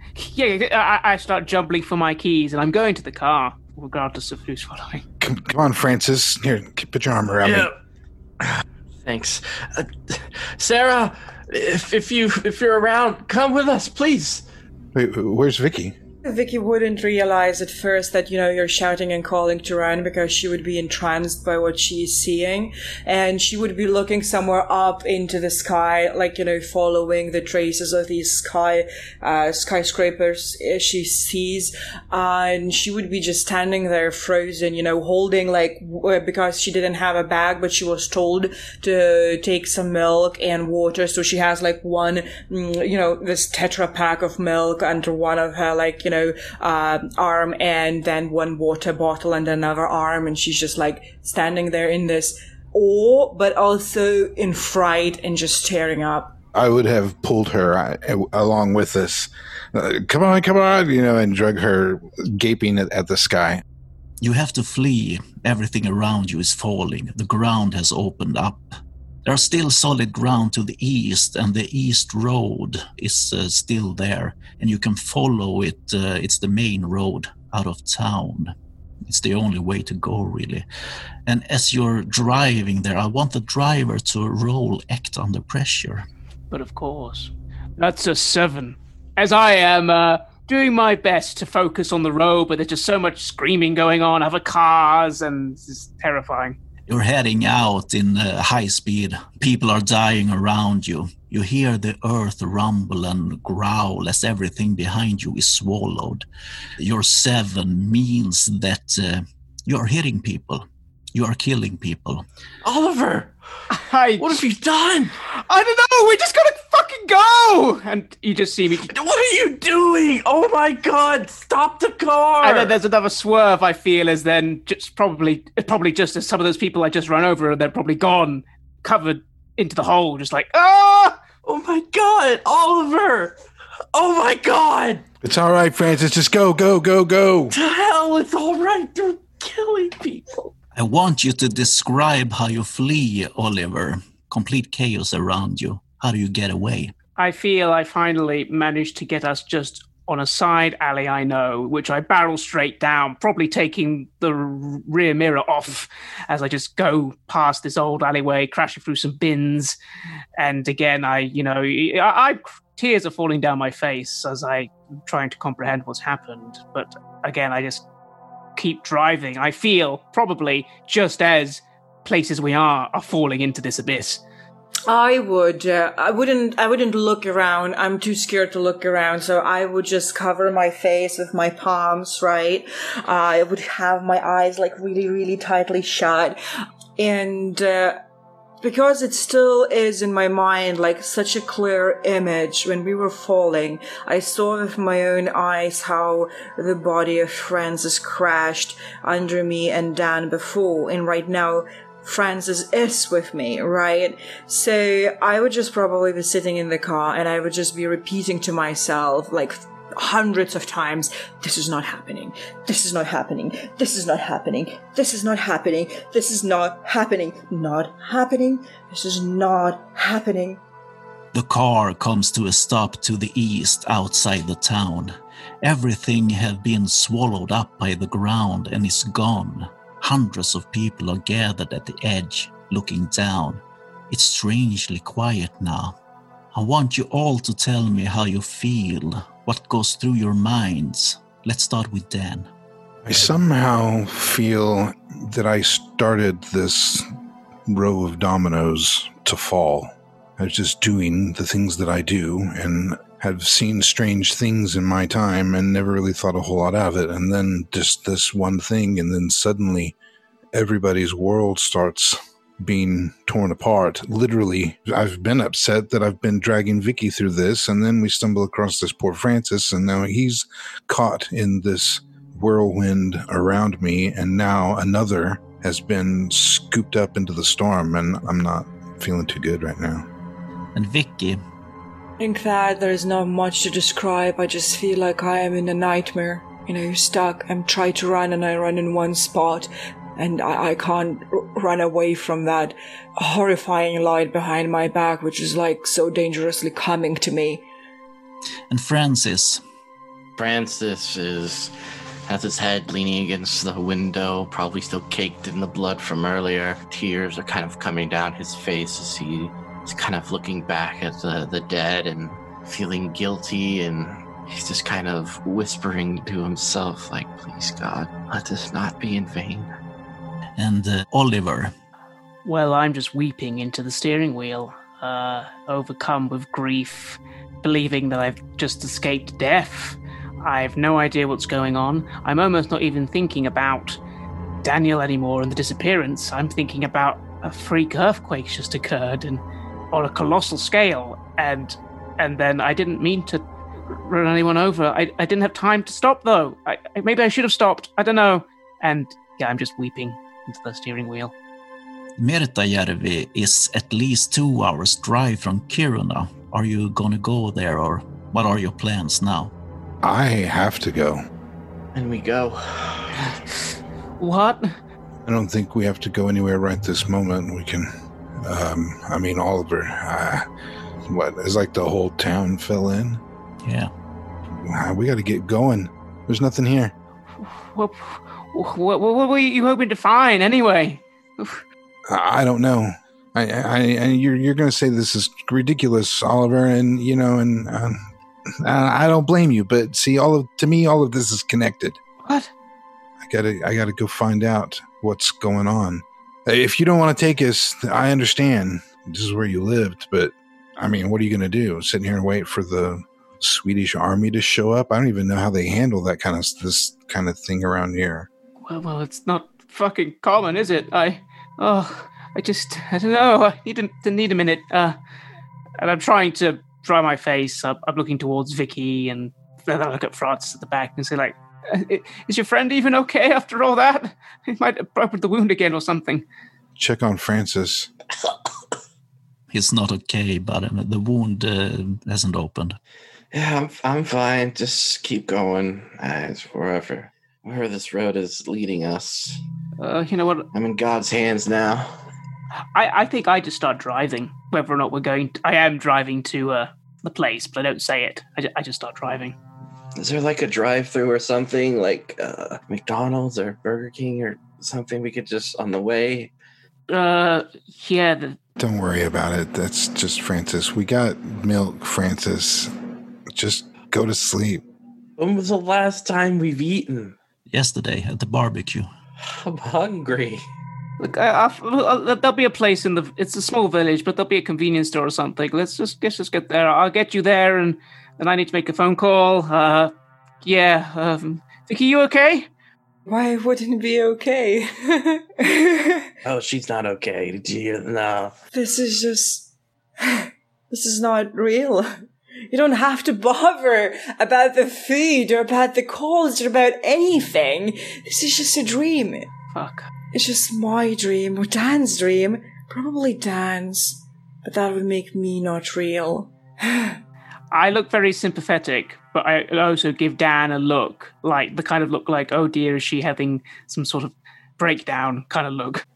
S5: I, I start jumbling for my keys, and I'm going to the car, regardless of who's following.
S4: Come, come on, Francis. Here, put your arm around
S2: Yeah.
S4: me.
S2: Thanks. Uh, Sarah, if, if, you, if you're around, come with us, please.
S4: Wait, where's Vicky?
S3: Vicky wouldn't realize at first that, you know, you're shouting and calling to Ryan because she would be entranced by what she's seeing. And she would be looking somewhere up into the sky, like, you know, following the traces of these sky, uh, skyscrapers she sees. Uh, and she would be just standing there frozen, you know, holding like, w- because she didn't have a bag, but she was told to take some milk and water. So she has like one, mm, you know, this Tetra pack of milk under one of her, like, you know, know, uh, arm, and then one water bottle and another arm, and she's just like standing there in this awe, but also in fright and just tearing up.
S4: I would have pulled her uh, along with us. Uh, come on, come on, you know, and drug her gaping at, at the sky.
S1: You have to flee. Everything around you is falling. The ground has opened up. There's still solid ground to the east, and the east road is uh, still there, and you can follow it. Uh, it's the main road out of town. It's the only way to go, really. And as you're driving there, I want the driver to roll act under pressure.
S5: But of course, that's a seven. As I am uh, doing my best to focus on the road, but there's just so much screaming going on, other cars, and it's just terrifying.
S1: You're heading out in uh, high speed. People are dying around you. You hear the earth rumble and growl as everything behind you is swallowed. Your seven means that uh, you're hitting people. You are killing people.
S2: Oliver!
S5: I,
S2: What have you done?
S5: I don't know. We just gotta fucking go. And you just see me.
S2: What are you doing? Oh my god, stop the car!
S5: And then there's another swerve. I feel as then just probably, probably just as some of those people I just ran over, and they're probably gone, covered into the hole, just like ah.
S2: Oh my god, Oliver! Oh my god!
S4: It's all right, Francis. Just go, go, go, go.
S2: To hell, it's all right. They're killing people.
S1: I want you to describe how you flee, Oliver. Complete chaos around you. How do you get away?
S5: I feel I finally managed to get us just on a side alley I know, which I barrel straight down, probably taking the r- rear mirror off as I just go past this old alleyway, crashing through some bins. And again, I, you know, I, I tears are falling down my face as I'm trying to comprehend what's happened. But again, I just keep driving. I feel probably just as places we are are falling into this abyss.
S3: I would, uh, I wouldn't, I wouldn't look around. I'm too scared to look around. So I would just cover my face with my palms, right? Uh, I would have my eyes like really, really tightly shut. And, uh, because it still is in my mind like such a clear image when we were falling, I saw with my own eyes how the body of Francis crashed under me and Dan before, and right now Francis is with me, right? So I would just probably be sitting in the car and I would just be repeating to myself like hundreds of times, this is not happening, this is not happening, this is not happening, this is not happening, this is not happening, not happening, this is not happening.
S1: The car comes to a stop to the east outside the town. Everything has been swallowed up by the ground and is gone. Hundreds of people are gathered at the edge, looking down. It's strangely quiet now. I want you all to tell me how you feel, what goes through your minds. Let's start with Dan.
S4: I somehow feel that I started this row of dominoes to fall. I was just doing the things that I do and have seen strange things in my time and never really thought a whole lot of it. And then just this one thing, and then suddenly everybody's world starts being torn apart. Literally, I've been upset that I've been dragging Vicky through this, and then we stumble across this poor Francis, and now he's caught in this whirlwind around me, and now another has been scooped up into the storm, and I'm not feeling too good right now.
S1: And Vicky?
S3: I think that there's not much to describe. I just feel like I am in a nightmare. You know, stuck. I'm trying to run and I run in one spot. And I, I can't r- run away from that horrifying light behind my back, which is like so dangerously coming to me.
S1: And Francis?
S2: Francis is has his head leaning against the window, probably still caked in the blood from earlier. Tears are kind of coming down his face as he is kind of looking back at the, the dead and feeling guilty, and he's just kind of whispering to himself, like, please, God, let this not be in vain.
S1: And uh, Oliver?
S5: Well, I'm just weeping into the steering wheel, uh, overcome with grief, believing that I've just escaped death. I have no idea what's going on. I'm almost not even thinking about Daniel anymore and the disappearance. I'm thinking about a freak earthquake just occurred, and on a colossal scale, and and then I didn't mean to run anyone over. I, I didn't have time to stop, though. I, maybe I should have stopped. I don't know. And yeah, I'm just weeping into the steering wheel.
S1: Mirtajärvi is at least two hours drive from Kiruna. Are you gonna go there, or what are your plans now?
S4: I have to go.
S2: And we go.
S5: What?
S4: I don't think we have to go anywhere right this moment. We can, um, I mean, Oliver, uh, what, is like the whole town fell in?
S1: Yeah.
S4: Uh, we got to get going. There's nothing here.
S5: What, what, what were you hoping to find, anyway?
S4: I, I don't know. I, I, and you're you're going to say this is ridiculous, Oliver, and you know, and uh, I don't blame you. But see, all of to me, all of this is connected.
S5: What?
S4: I gotta I gotta go find out what's going on. If you don't want to take us, I understand. This is where you lived, but I mean, what are you going to do? Sit here and wait for the Swedish army to show up? I don't even know how they handle that kind of this kind of thing around here.
S5: Well, well, it's not fucking common, is it? I, oh, I just, I don't know. I need a, I need a minute. Uh, and I'm trying to dry my face. I'm, I'm looking towards Vicky, and then I look at Francis at the back and say, like, is your friend even okay after all that? He might have opened the wound again or something.
S4: Check on Francis.
S1: He's not okay, but um, the wound uh, hasn't opened.
S2: Yeah, I'm, I'm fine. Just keep going. Uh, it's wherever, wherever this road is leading us.
S5: Uh, you know what?
S2: I'm in God's hands now.
S5: I, I think I just start driving, whether or not we're going to, I am driving to uh, the place, but I don't say it. I, I just start driving.
S2: Is there like a drive-through or something, like uh, McDonald's or Burger King or something we could just, on the way?
S5: Uh, yeah. The,
S4: Don't worry about it. That's just Francis. We got milk, Francis. Just go to sleep.
S2: When was the last time we've eaten?
S1: Yesterday at the barbecue.
S2: I'm hungry.
S5: Look, I, I, I, there'll be a place in the. It's a small village, but there'll be a convenience store or something. Let's just let's just get there. I'll get you there, and and I need to make a phone call. Uh, yeah. Um, Vicky, you okay?
S3: Why wouldn't it be okay?
S2: Oh, she's not okay. Did you hear? No.
S3: This is just. This is not real. You don't have to bother about the food or about the calls or about anything. This is just a dream.
S5: Fuck.
S3: It's just my dream, or Dan's dream. Probably Dan's. But that would make me not real.
S5: I look very sympathetic, but I also give Dan a look, like the kind of look like, oh dear, is she having some sort of breakdown kind of look.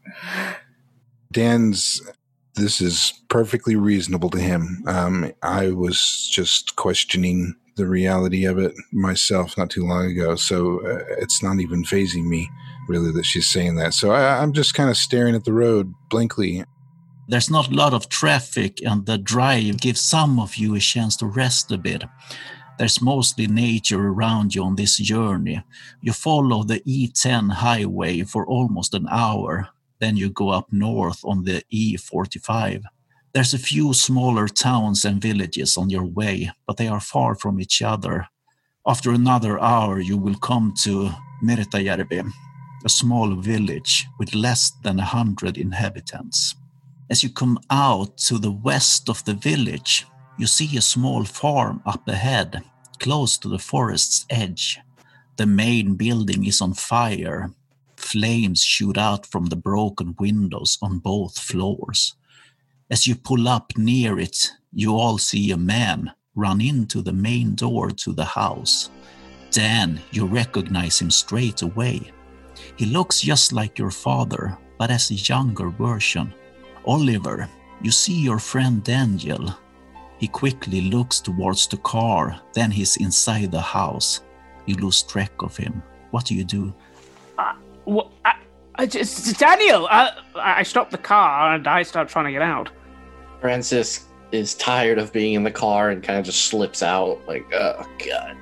S4: Dan's, this is perfectly reasonable to him. Um, I was just questioning the reality of it myself not too long ago, so uh, it's not even fazing me, really, that she's saying that. So I, I'm just kind of staring at the road blankly.
S1: There's not a lot of traffic, and the drive gives some of you a chance to rest a bit. There's mostly nature around you on this journey. You follow the E ten highway for almost an hour. Then you go up north on the E forty-five. There's a few smaller towns and villages on your way, but they are far from each other. After another hour, you will come to Meritajärvi, a small village with less than a hundred inhabitants. As you come out to the west of the village, you see a small farm up ahead, close to the forest's edge. The main building is on fire. Flames shoot out from the broken windows on both floors. As you pull up near it, you all see a man run into the main door to the house. Dan, you recognize him straight away. He looks just like your father, but as a younger version. Oliver, you see your friend Daniel. He quickly looks towards the car, then he's inside the house. You lose track of him. What do you do?
S5: Uh, well, I, I just, Daniel! I, I stop the car and I start trying to get out.
S2: Francis is tired of being in the car and kind of just slips out, like, oh, God.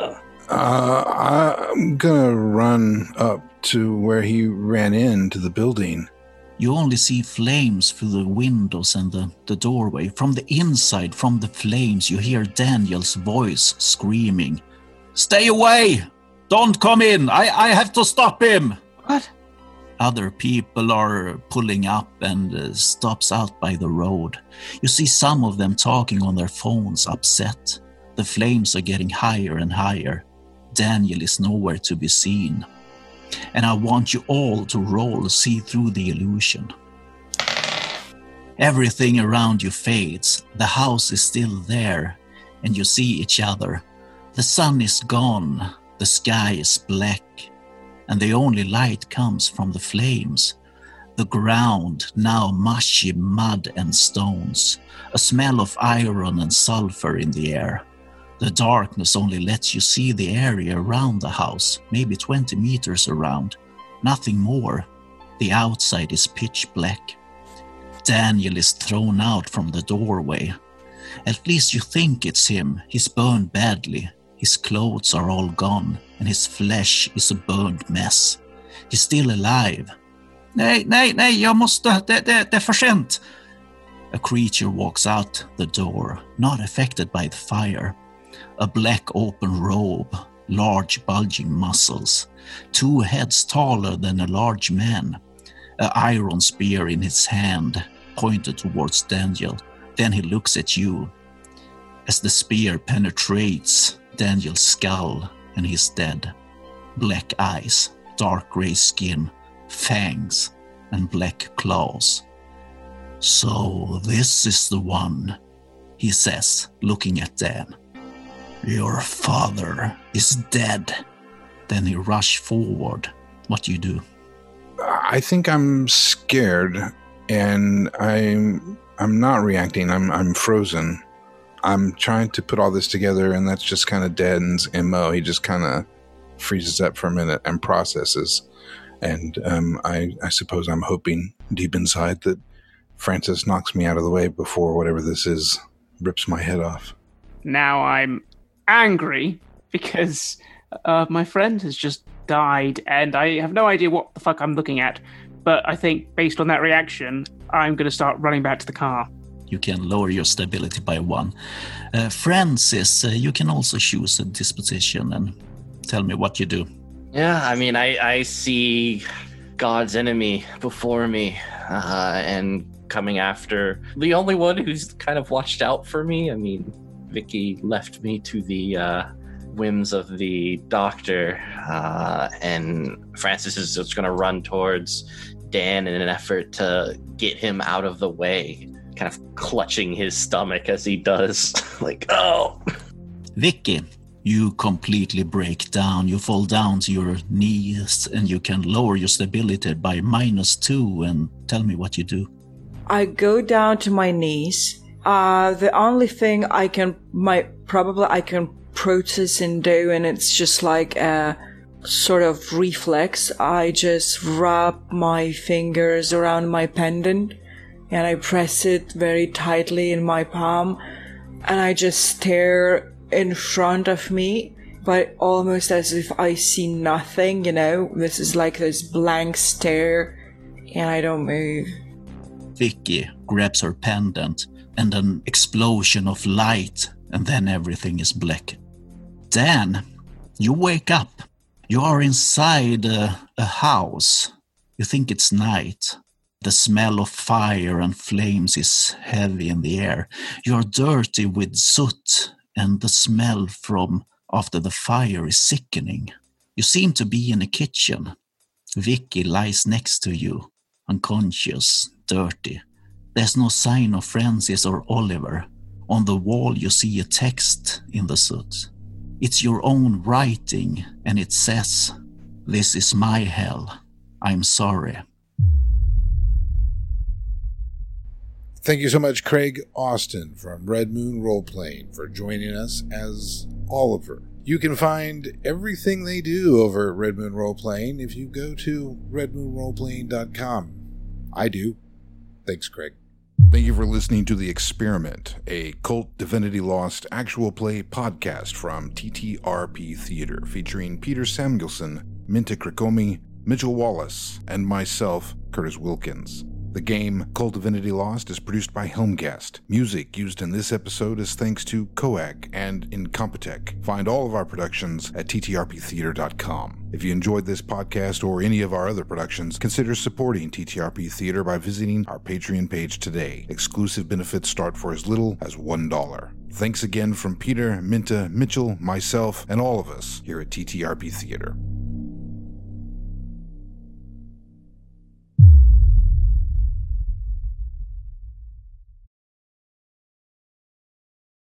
S4: uh, I'm gonna run up to where he ran into the building.
S1: You only see flames through the windows and the, the doorway. From the inside, from the flames, you hear Daniel's voice screaming, "Stay away! Don't come in! I, I have to stop him!"
S5: What?
S1: Other people are pulling up and uh, stops out by the road. You see some of them talking on their phones, upset. The flames are getting higher and higher. Daniel is nowhere to be seen. And I want you all to roll see through the illusion. Everything around you fades. The house is still there, and you see each other. The sun is gone. The sky is black, and the only light comes from the flames. The ground, now mushy mud and stones. A smell of iron and sulfur in the air. The darkness only lets you see the area around the house, maybe twenty meters around. Nothing more. The outside is pitch black. Daniel is thrown out from the doorway. At least you think it's him. He's burned badly. His clothes are all gone, and his flesh is a burned mess. He's still alive. Nej, nej, nej, jag måste, det, det, det är för sent. A creature walks out the door, not affected by the fire. A black open robe, large bulging muscles, two heads taller than a large man, an iron spear in his hand, pointed towards Daniel. Then he looks at you. As the spear penetrates Daniel's skull and he's dead. Black eyes, dark gray skin, fangs, and black claws. So this is the one, he says, looking at Dan. Your father is dead. Then he rushes forward. What do you do?
S4: I think I'm scared, and I'm I'm not reacting. I'm I'm frozen. I'm trying to put all this together, and that's just kind of Dan's M O. He just kind of freezes up for a minute and processes. And um, I, I suppose I'm hoping deep inside that Francis knocks me out of the way before whatever this is rips my head off.
S5: Now I'm angry because uh, my friend has just died, and I have no idea what the fuck I'm looking at. But I think based on that reaction, I'm going to start running back to the car.
S1: You can lower your stability by one. Uh, Francis, uh, you can also choose a disposition and tell me what you do.
S2: Yeah, I mean, I, I see God's enemy before me uh, and coming after the only one who's kind of watched out for me. I mean, Vicky left me to the uh, whims of the doctor, uh, and Francis is just going to run towards Dan in an effort to get him out of the way, kind of clutching his stomach as he does. Like, oh.
S1: Vicky, you completely break down. You fall down to your knees, and you can lower your stability by minus two. And tell me what you do.
S3: I go down to my knees. Uh, the only thing I can, my probably I can process and do, and it's just like a sort of reflex. I just wrap my fingers around my pendant, and I press it very tightly in my palm, and I just stare in front of me, but almost as if I see nothing, you know? This is like this blank stare, and I don't move.
S1: Vicky grabs her pendant, and an explosion of light, and then everything is black. Dan, you wake up. You are inside a, a house. You think it's night. The smell of fire and flames is heavy in the air. You are dirty with soot, and the smell from after the fire is sickening. You seem to be in a kitchen. Vicky lies next to you, unconscious, dirty. There's no sign of Francis or Oliver. On the wall you see a text in the soot. It's your own writing, and it says, "This is my hell. I'm sorry."
S6: Thank you so much, Craig Austin from Red Moon Roleplaying, for joining us as Oliver. You can find everything they do over at Red Moon Roleplaying if you go to red moon roleplaying dot com. I do. Thanks, Craig.
S4: Thank you for listening to The Experiment, a Cult Divinity Lost actual play podcast from T T R P Theater, featuring Peter Samuelson, Minta Krakomi, Mitchell Wallace, and myself, Curtis Wilkins. The game Cult Divinity Lost is produced by Helmgast. Music used in this episode is thanks to Coag and Incompetech. Find all of our productions at t t r p theater dot com. If you enjoyed this podcast or any of our other productions, consider supporting T T R P Theater by visiting our Patreon page today. Exclusive benefits start for as little as one dollar. Thanks again from Peter, Minta, Mitchell, myself, and all of us here at T T R P Theater.